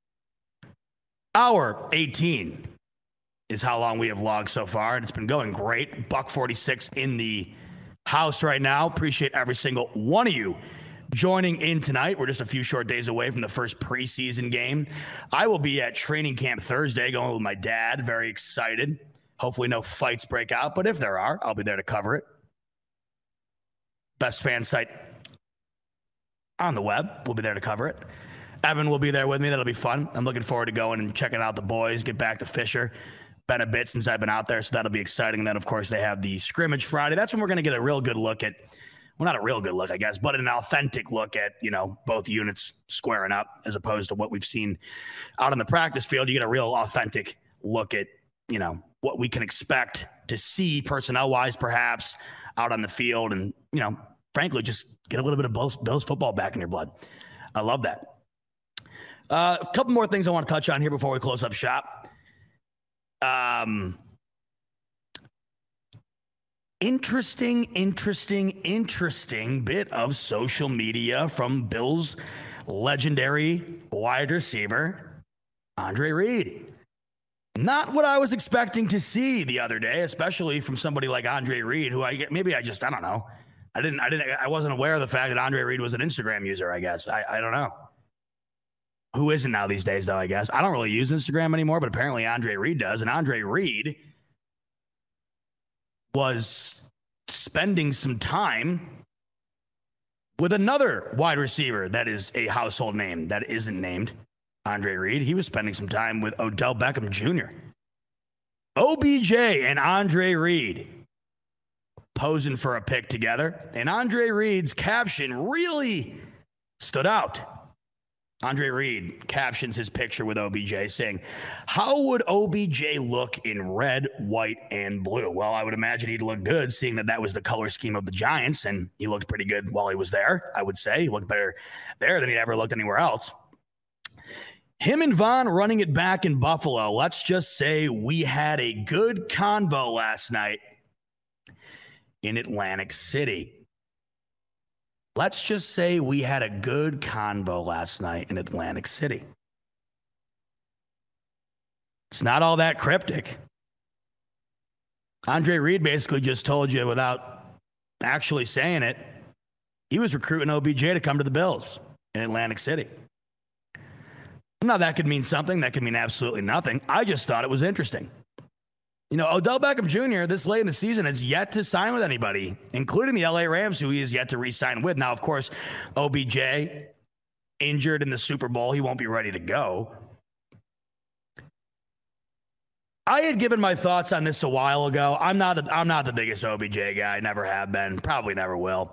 Hour eighteen is how long we have logged so far, and it's been going great. Buck forty-six in the house right now. Appreciate every single one of you joining in tonight. We're just a few short days away from the first preseason game. I will be at training camp Thursday going with my dad. Very excited. Hopefully no fights break out, but if there are, I'll be there to cover it. Best fan site on the web. We'll be there to cover it. Evan will be there with me. That'll be fun. I'm looking forward to going and checking out the boys, get back to Fisher. Been a bit since I've been out there, so that'll be exciting. And then, of course, they have the scrimmage Friday. That's when we're going to get a real good look at well, not a real good look, I guess, but an authentic look at, you know, both units squaring up as opposed to what we've seen out on the practice field. You get a real authentic look at, you know, what we can expect to see personnel-wise, perhaps, out on the field. And, you know, frankly, just get a little bit of Bills, Bills football back in your blood. I love that. Uh, a couple more things I want to touch on here before we close up shop. Um, interesting, interesting, interesting bit of social media from Bills' legendary wide receiver, Andre Reed. Not what I was expecting to see the other day, especially from somebody like Andre Reed, who I maybe I just, I don't know. I didn't, I didn't, I wasn't aware of the fact that Andre Reed was an Instagram user, I guess. I, I don't know. Who isn't now these days, though, I guess. I don't really use Instagram anymore, but apparently Andre Reed does. And Andre Reed was spending some time with another wide receiver that is a household name that isn't named Andre Reed. He was spending some time with Odell Beckham Junior O B J and Andre Reed posing for a pic together. And Andre Reed's caption really stood out. Andre Reed captions his picture with O B J saying, "How would O B J look in red, white, and blue?" Well, I would imagine he'd look good, seeing that that was the color scheme of the Giants, and he looked pretty good while he was there, I would say. He looked better there than he ever looked anywhere else. Him and Von running it back in Buffalo. Let's just say we had a good convo last night in Atlantic City. Let's just say we had a good convo last night in Atlantic City. It's not all that cryptic. Andre Reed basically just told you without actually saying it, he was recruiting O B J to come to the Bills in Atlantic City. Now, that could mean something. That could mean absolutely nothing. I just thought it was interesting. You know, Odell Beckham Junior this late in the season has yet to sign with anybody, including the L A Rams, who he has yet to re-sign with. Now, of course, O B J injured in the Super Bowl. He won't be ready to go. I had given my thoughts on this a while ago. I'm not a, I'm not the biggest O B J guy. Never have been. Probably never will.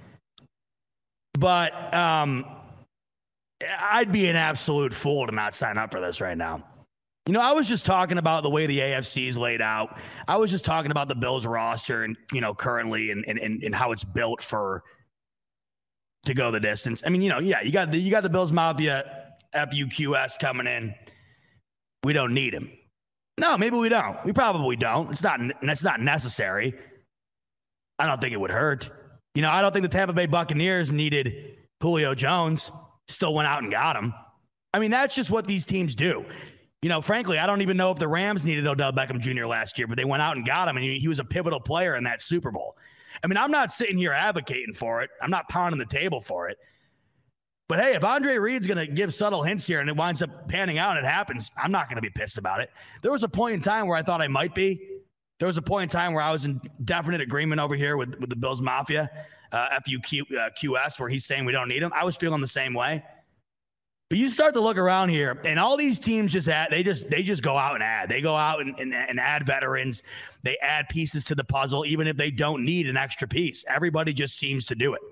But um, I'd be an absolute fool to not sign up for this right now. You know, I was just talking about the way the A F C is laid out. I was just talking about the Bills roster and, you know, currently and, and, and how it's built for to go the distance. I mean, you know, yeah, you got the, you got the Bills Mafia F U Q S coming in. We don't need him. No, maybe we don't. We probably don't. It's not, it's not necessary. I don't think it would hurt. You know, I don't think the Tampa Bay Buccaneers needed Julio Jones. Still went out and got him. I mean, that's just what these teams do. You know, frankly, I don't even know if the Rams needed Odell Beckham Junior last year, but they went out and got him, and he, he was a pivotal player in that Super Bowl. I mean, I'm not sitting here advocating for it. I'm not pounding the table for it. But, hey, if Andre Reed's going to give subtle hints here and it winds up panning out and it happens, I'm not going to be pissed about it. There was a point in time where I thought I might be. There was a point in time where I was in definite agreement over here with, with the Bills Mafia, uh, F U Q, uh, Q S, where he's saying we don't need him. I was feeling the same way. But you start to look around here, and all these teams just add, they just they just go out and add. They go out and, and, and add veterans. They add pieces to the puzzle, even if they don't need an extra piece. Everybody just seems to do it.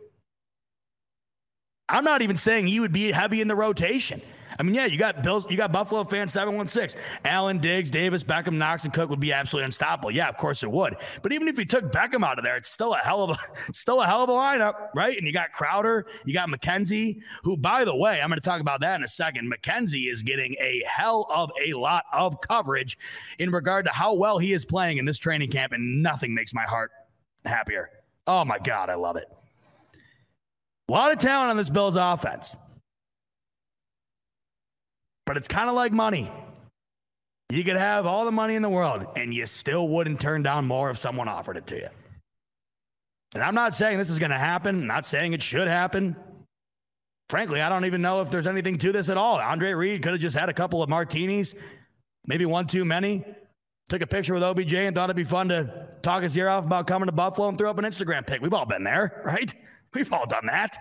I'm not even saying he would be heavy in the rotation. I mean, yeah, you got Bills, you got Buffalo fans seven one six. Allen, Diggs, Davis, Beckham, Knox, and Cook would be absolutely unstoppable. Yeah, of course it would. But even if you took Beckham out of there, it's still a hell of a still a hell of a lineup, right? And you got Crowder, you got McKenzie, who, by the way, I'm going to talk about that in a second. McKenzie is getting a hell of a lot of coverage in regard to how well he is playing in this training camp, and nothing makes my heart happier. Oh my God, I love it. A lot of talent on this Bills offense. But it's kind of like money. You could have all the money in the world, and you still wouldn't turn down more if someone offered it to you. And I'm not saying this is going to happen. I'm not saying it should happen. Frankly, I don't even know if there's anything to this at all. Andre Reed could have just had a couple of martinis, maybe one too many, took a picture with O B J and thought it'd be fun to talk his ear off about coming to Buffalo and throw up an Instagram pic. We've all been there, right? We've all done that.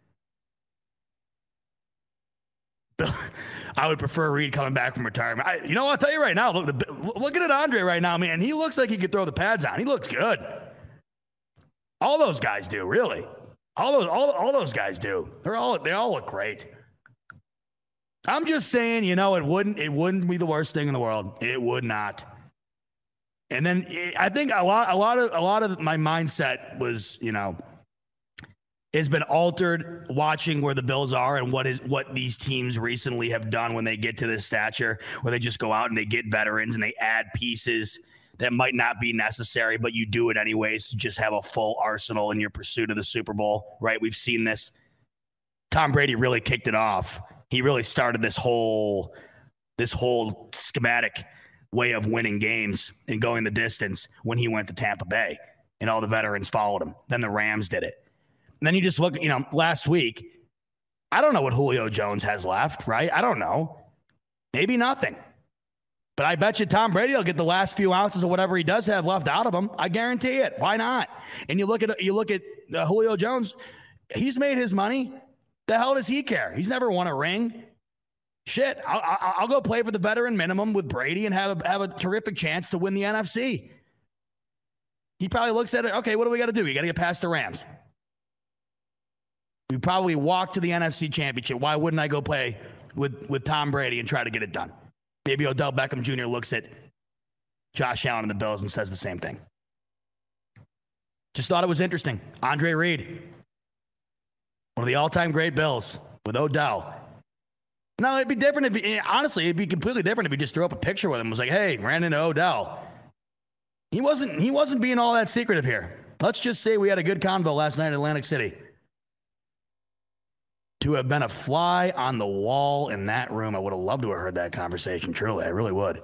I would prefer Reed coming back from retirement. I, you know what? I'll tell you right now, look, the, looking at Andre right now, man, he looks like he could throw the pads on. He looks good. All those guys do, really. All those, all, all those guys do. They're all, they all look great. I'm just saying, you know, it wouldn't, it wouldn't be the worst thing in the world. It would not. And then I think a lot, a lot of, a lot of my mindset was, you know, has been altered watching where the Bills are and what is what these teams recently have done when they get to this stature, where they just go out and they get veterans and they add pieces that might not be necessary, but you do it anyways to just have a full arsenal in your pursuit of the Super Bowl, right? We've seen this. Tom Brady really kicked it off. He really started this whole this whole schematic way of winning games and going the distance when he went to Tampa Bay, and all the veterans followed him. Then the Rams did it. And then you just look, you know, last week, I don't know what Julio Jones has left, right? I don't know. Maybe nothing. But I bet you Tom Brady will get the last few ounces of whatever he does have left out of him. I guarantee it. Why not? And you look at you look at uh, Julio Jones, he's made his money. The hell does he care? He's never won a ring. Shit, I'll, I'll, I'll go play for the veteran minimum with Brady and have a, have a terrific chance to win the N F C. He probably looks at it, okay, what do we got to do? We got to get past the Rams. We probably walk to the N F C Championship. Why wouldn't I go play with, with Tom Brady and try to get it done? Maybe Odell Beckham Junior looks at Josh Allen and the Bills and says the same thing. Just thought it was interesting. Andre Reed, one of the all-time great Bills with Odell. No, it'd be different if, he, honestly, it'd be completely different if he just threw up a picture with him. It was like, hey, ran into Odell. He wasn't, he wasn't being all that secretive here. Let's just say we had a good convo last night in Atlantic City. To have been a fly on the wall in that room, I would have loved to have heard that conversation. Truly, I really would.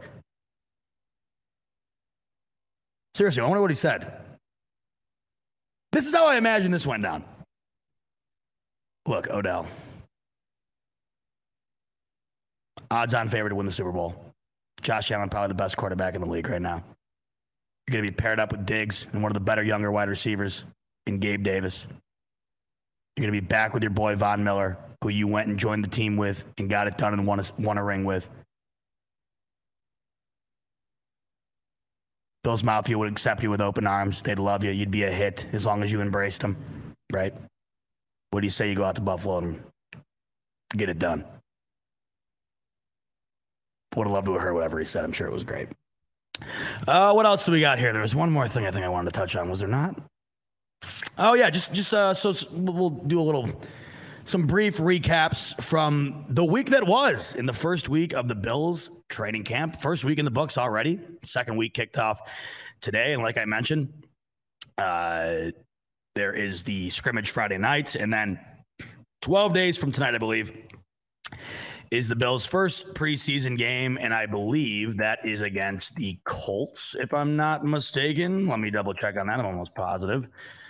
Seriously, I wonder what he said. This is how I imagine this went down. Look, Odell. Odds-on favorite to win the Super Bowl. Josh Allen, probably the best quarterback in the league right now. You're going to be paired up with Diggs and one of the better younger wide receivers in Gabe Davis. You're going to be back with your boy Von Miller, who you went and joined the team with and got it done and won a, won a ring with. Bills Mafia would accept you with open arms. They'd love you. You'd be a hit as long as you embraced them, right? What do you say you go out to Buffalo and get it done? Would have loved to have heard whatever he said. I'm sure it was great. Uh, what else do we got here? There was one more thing I think I wanted to touch on. Was there not? Oh, yeah, just just uh, so we'll do a little, some brief recaps from the week that was in the first week of the Bills training camp. First week in the books already. Second week kicked off today. And like I mentioned, uh, there is the scrimmage Friday night. And then twelve days from tonight, I believe, is the Bills' first preseason game. And I believe that is against the Colts, if I'm not mistaken. Let me double check on that. I'm almost positive.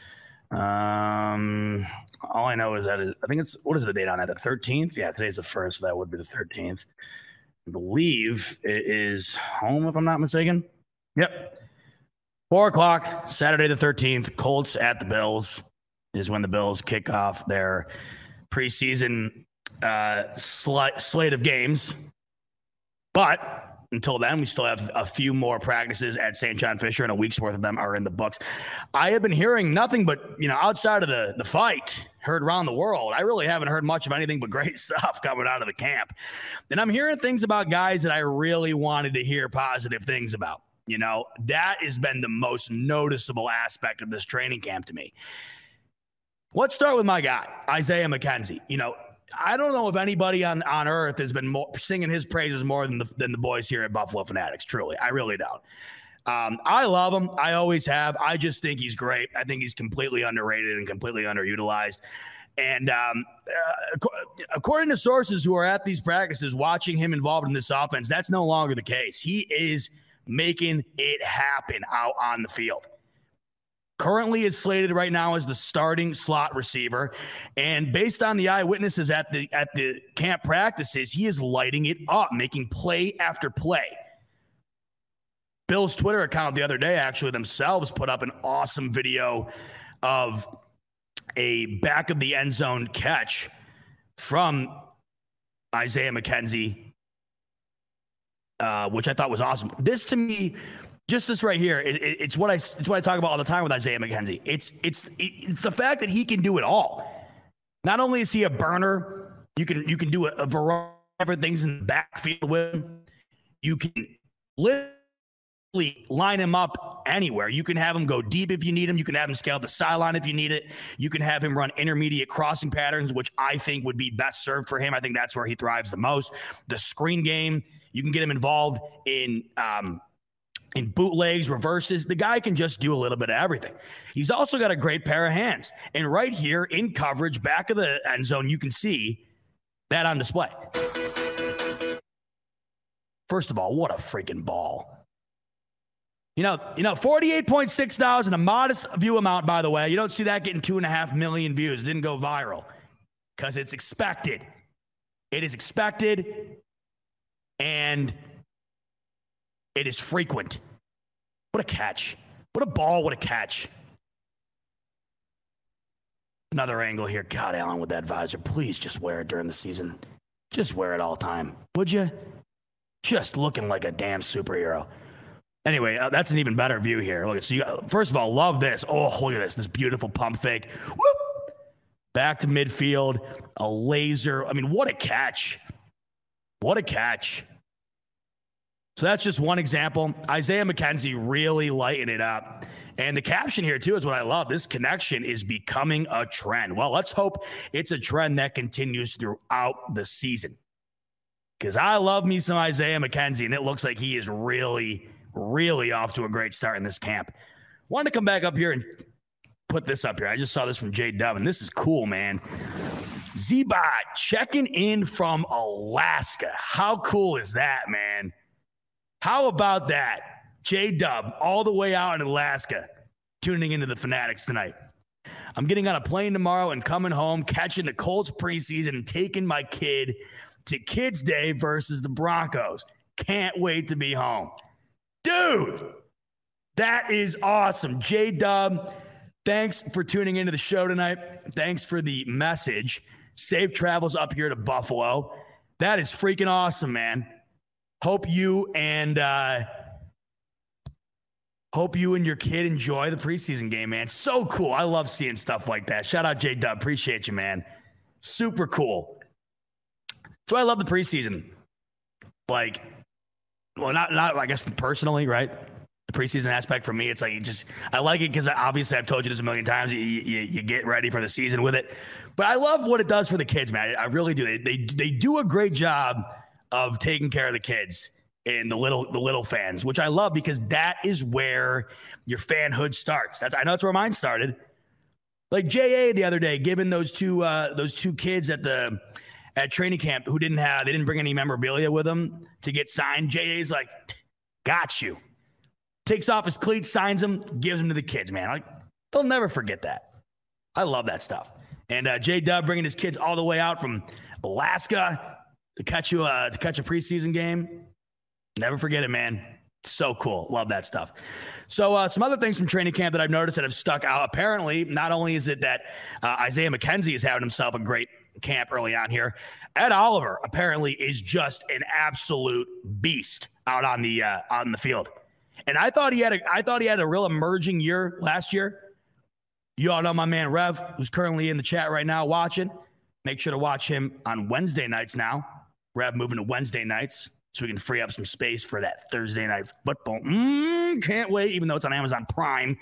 Um, all I know is that is, I think it's, what is the date on that? The thirteenth? Yeah, today's the first, so that would be the thirteenth. I believe it is home, if I'm not mistaken. Yep. Four o'clock, Saturday the thirteenth, Colts at the Bills is when the Bills kick off their preseason uh, sl- slate of games. But until then, we still have a few more practices at Saint John Fisher, and a week's worth of them are in the books. I have been hearing nothing but, you know, outside of the, the fight, heard around the world. I really haven't heard much of anything but great stuff coming out of the camp. And I'm hearing things about guys that I really wanted to hear positive things about. You know, that has been the most noticeable aspect of this training camp to me. Let's start with my guy, Isaiah McKenzie. You know, I don't know if anybody on, on earth has been more, singing his praises more than the, than the boys here at Buffalo Fanatics. Truly, I really don't. Um, I love him. I always have. I just think he's great. I think he's completely underrated and completely underutilized. And um, uh, according to sources who are at these practices watching him involved in this offense, that's no longer the case. He is making it happen out on the field. Currently is slated right now as the starting slot receiver. And based on the eyewitnesses at the at the camp practices, he is lighting it up, making play after play. Bill's Twitter account the other day actually themselves put up an awesome video of a back of the end zone catch from Isaiah McKenzie, uh, which I thought was awesome. This to me just this right here. It, it, it's what I it's what I talk about all the time with Isaiah McKenzie. It's it's it's the fact that he can do it all. Not only is he a burner, you can you can do a, a variety of different things in the backfield with him. You can literally line him up anywhere. You can have him go deep if you need him. You can have him scale the sideline if you need it. You can have him run intermediate crossing patterns, which I think would be best served for him. I think that's where he thrives the most. The screen game, you can get him involved in um, in bootlegs, reverses. The guy can just do a little bit of everything. He's also got a great pair of hands. And right here in coverage, back of the end zone, you can see that on display. First of all, what a freaking ball. You know, you know, forty-eight point six thousand, a modest view amount, by the way. You don't see that getting two and a half million views. It didn't go viral because it's expected. It is expected, and it is frequent. What a catch. What a ball, what a catch. Another angle here. God, Allen, with that visor. Please just wear it during the season. Just wear it all the time. Would you? Just looking like a damn superhero. Anyway, uh, that's an even better view here. Look, so you got, first of all, love this. Oh, look at this. This beautiful pump fake. Whoop! Back to midfield. A laser. I mean, what a catch. What a catch. So that's just one example. Isaiah McKenzie really lighting it up. And the caption here, too, is what I love. This connection is becoming a trend. Well, let's hope it's a trend that continues throughout the season. Because I love me some Isaiah McKenzie, and it looks like he is really, really off to a great start in this camp. Wanted to come back up here and put this up here. I just saw this from J-Dub, and this is cool, man. Z-Bot checking in from Alaska. How cool is that, man? How about that? J-Dub all the way out in Alaska tuning into the Fanatics tonight. I'm getting on a plane tomorrow and coming home, catching the Colts preseason and taking my kid to Kids Day versus the Broncos. Can't wait to be home. Dude, that is awesome. J-Dub, thanks for tuning into the show tonight. Thanks for the message. Safe travels up here to Buffalo. That is freaking awesome, man. Hope you and uh, hope you and your kid enjoy the preseason game, man. So cool. I love seeing stuff like that. Shout out J-Dub. Appreciate you, man. Super cool. So I love the preseason. Like, well, not, not I guess personally, right? The preseason aspect for me, it's like, you just, I like it because obviously I've told you this a million times. You, you, you get ready for the season with it. But I love what it does for the kids, man. I really do. They, they, they do a great job of taking care of the kids and the little, the little fans, which I love because that is where your fanhood starts. That's, I know that's where mine started. Like J A the other day, giving those two, uh, those two kids at the, at training camp who didn't have, they didn't bring any memorabilia with them to get signed. J A's like, got you. Takes off his cleats, signs them, gives them to the kids, man. Like, they'll never forget that. I love that stuff. And uh, J-Dub bringing his kids all the way out from Alaska to catch you uh, to catch a preseason game. Never forget it, man. So cool. Love that stuff. So uh, some other things from training camp that I've noticed that have stuck out. Apparently, not only is it that uh, Isaiah McKenzie is having himself a great camp early on here, Ed Oliver apparently is just an absolute beast out on the uh, on the field. And I thought he had a I thought he had a real emerging year last year. You all know my man Rev, who's currently in the chat right now watching. Make sure to watch him on Wednesday nights now. Rev moving to Wednesday nights so we can free up some space for that Thursday night football. Mm, can't wait, even though it's on Amazon Prime.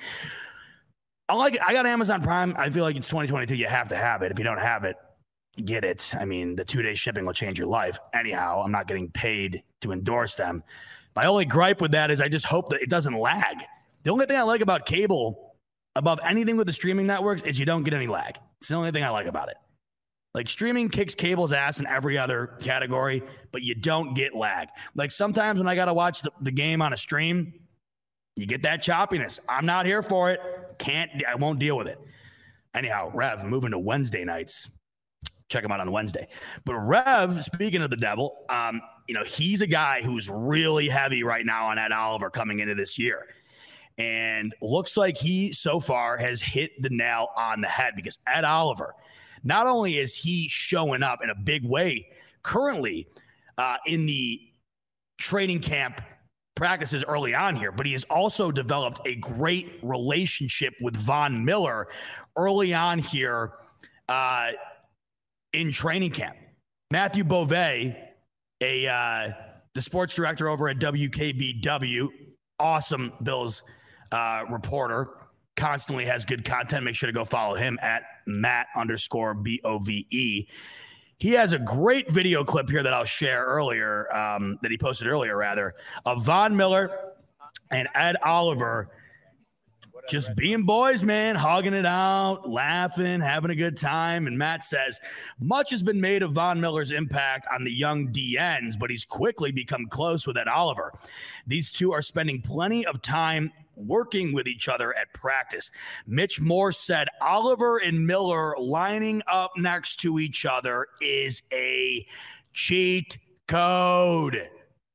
I like it. I got Amazon Prime. I feel like it's twenty twenty-two. You have to have it. If you don't have it, get it. I mean, the two-day shipping will change your life. Anyhow, I'm not getting paid to endorse them. My only gripe with that is I just hope that it doesn't lag. The only thing I like about cable, above anything with the streaming networks, is you don't get any lag. It's the only thing I like about it. Like, streaming kicks cable's ass in every other category, but you don't get lag. Like, sometimes when I got to watch the, the game on a stream, you get that choppiness. I'm not here for it. Can't, I won't deal with it. Anyhow, Rev, moving to Wednesday nights. Check him out on Wednesday. But Rev, speaking of the devil, um, you know, he's a guy who's really heavy right now on Ed Oliver coming into this year. And looks like he, so far, has hit the nail on the head because Ed Oliver, not only is he showing up in a big way currently uh, in the training camp practices early on here, but he has also developed a great relationship with Von Miller early on here uh, in training camp. Matthew Beauvais, a uh, the sports director over at W K B W, awesome Bills uh, reporter, constantly has good content. Make sure to go follow him at Matt underscore B O V E. He has a great video clip here that I'll share earlier, um, that he posted earlier, rather, of Von Miller and Ed Oliver just being boys, man, hogging it out, laughing, having a good time. And Matt says, much has been made of Von Miller's impact on the young D Ns, but he's quickly become close with Ed Oliver. These two are spending plenty of time working with each other at practice. Mitch Morse said Oliver and Miller lining up next to each other is a cheat code.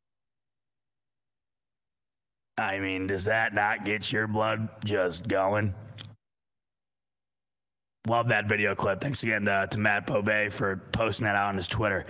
I mean, does that not get your blood just going? Love that video clip. Thanks again to, to Matt Beauvais for posting that out on his Twitter.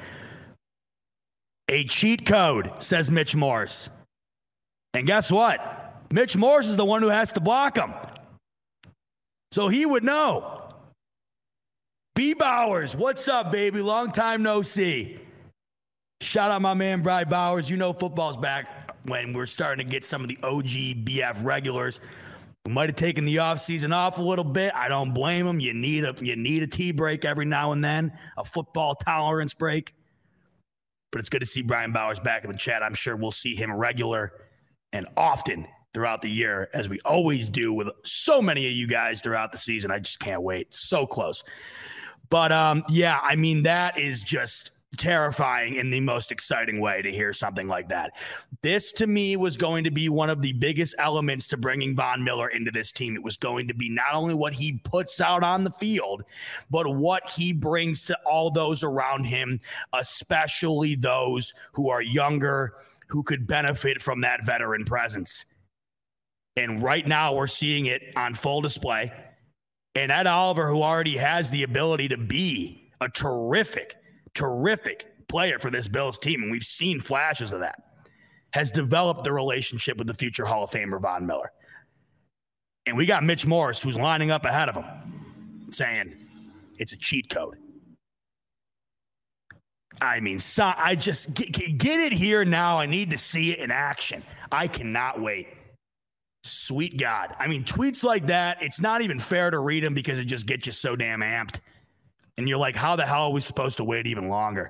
A cheat code, says Mitch Morse. And guess what? Mitch Morse is the one who has to block him. So he would know. B. Bowers, what's up, baby? Long time no see. Shout out my man, Bry Bowers. You know football's back when we're starting to get some of the O G B F regulars who might have taken the offseason off a little bit. I don't blame them. You need a, you need a tea break every now and then, a football tolerance break. But it's good to see Brian Bowers back in the chat. I'm sure we'll see him regular and often throughout the year, as we always do with so many of you guys throughout the season. I just can't wait. So close. But, um, yeah, I mean, that is just terrifying in the most exciting way to hear something like that. This, to me, was going to be one of the biggest elements to bringing Von Miller into this team. It was going to be not only what he puts out on the field, but what he brings to all those around him, especially those who are younger, who could benefit from that veteran presence. And right now we're seeing it on full display. And Ed Oliver, who already has the ability to be a terrific, terrific player for this Bills team, and we've seen flashes of that, has developed the relationship with the future Hall of Famer Von Miller. And we got Mitch Morse, who's lining up ahead of him, saying it's a cheat code. I mean, so, I just get, get it here now. I need to see it in action. I cannot wait. Sweet God. I mean, tweets like that, it's not even fair to read them because it just gets you so damn amped. And you're like, how the hell are we supposed to wait even longer?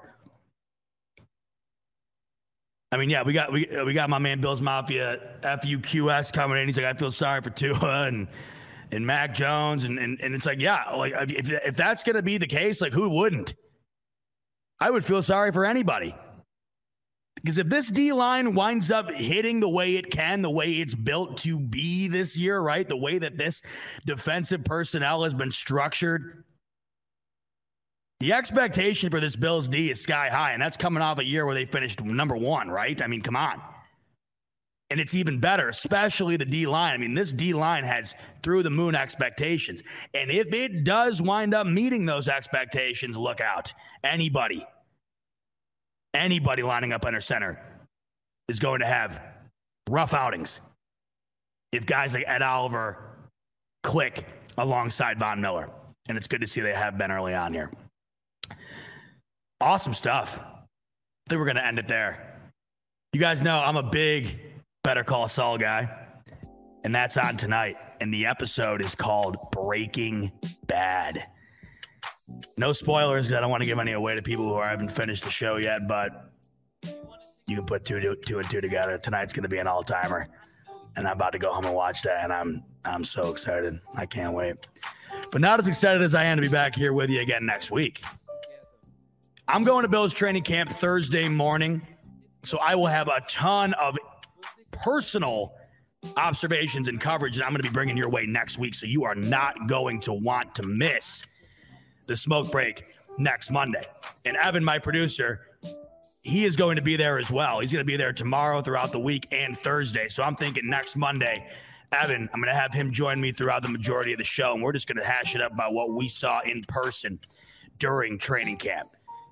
I mean, yeah, we got we we got my man Bills Mafia F U Q S coming in. He's like, I feel sorry for Tua and and Mac Jones. And and, and it's like, yeah, like if, if that's going to be the case, like who wouldn't? I would feel sorry for anybody. Because if this D-line winds up hitting the way it can, the way it's built to be this year, right? The way that this defensive personnel has been structured, the expectation for this Bills D is sky high, and that's coming off a year where they finished number one, right? I mean, come on. And it's even better, especially the D-line. I mean, this D-line has through-the-moon expectations. And if it does wind up meeting those expectations, look out. Anybody, anybody lining up under center is going to have rough outings if guys like Ed Oliver click alongside Von Miller. And it's good to see they have been early on here. Awesome stuff. I think we're going to end it there. You guys know I'm a big Better Call Saul guy, and that's on tonight. And the episode is called Breaking Bad. No spoilers because I don't want to give any away to people who haven't finished the show yet, but you can put two, two, two and two together. Tonight's going to be an all-timer, and I'm about to go home and watch that, and I'm I'm so excited. I can't wait. But not as excited as I am to be back here with you again next week. I'm going to Bills training camp Thursday morning, so I will have a ton of personal observations and coverage that I'm going to be bringing your way next week, so you are not going to want to miss the smoke break next Monday. And Evan, my producer, he is going to be there as well. He's going to be there tomorrow, throughout the week, and Thursday. So I'm thinking next Monday, Evan, I'm going to have him join me throughout the majority of the show, and we're just going to hash it up about what we saw in person during training camp.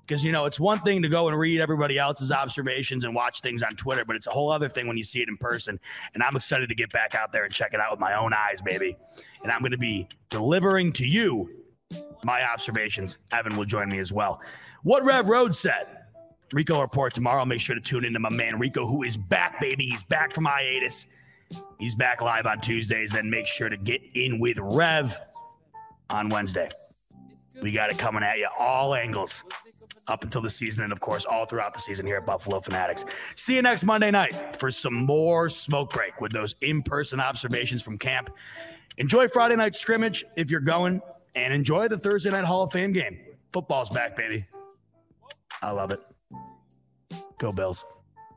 Because, you know, it's one thing to go and read everybody else's observations and watch things on Twitter, but it's a whole other thing when you see it in person. And I'm excited to get back out there and check it out with my own eyes, baby. And I'm going to be delivering to you my observations. Evan will join me as well. What Rev Road said. Rico report tomorrow. Make sure to tune into my man Rico, who is back, baby. He's back from hiatus. He's back live on Tuesdays. Then make sure to get in with Rev on Wednesday. We got it coming at you, all angles, up until the season, and, of course, all throughout the season here at Buffalo Fanatics. See you next Monday night for some more smoke break with those in-person observations from camp. Enjoy Friday night scrimmage if you're going, and enjoy the Thursday night Hall of Fame game. Football's back, baby. I love it. Go Bills.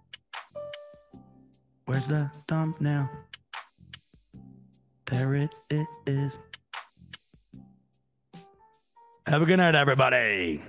Where's the thumbnail? There it is. Have a good night, everybody.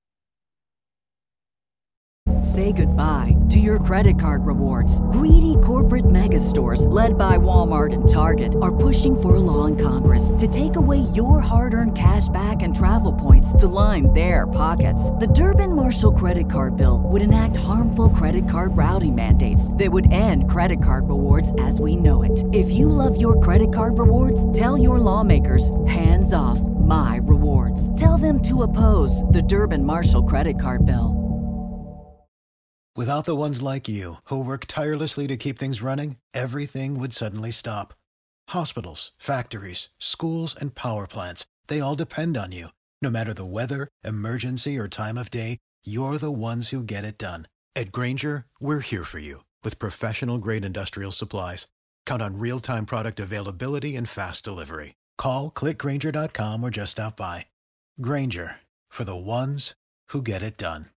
Say goodbye to your credit card rewards. Greedy corporate mega stores, led by Walmart and Target, are pushing for a law in Congress to take away your hard-earned cash back and travel points to line their pockets. The Durbin-Marshall credit card bill would enact harmful credit card routing mandates that would end credit card rewards as we know it. If you love your credit card rewards, tell your lawmakers, hands off my rewards. Tell them to oppose the Durbin-Marshall credit card bill. Without the ones like you, who work tirelessly to keep things running, everything would suddenly stop. Hospitals, factories, schools, and power plants, they all depend on you. No matter the weather, emergency, or time of day, you're the ones who get it done. At Grainger, we're here for you with professional-grade industrial supplies. Count on real-time product availability and fast delivery. Call, click Grainger dot com, or just stop by. Grainger, for the ones who get it done.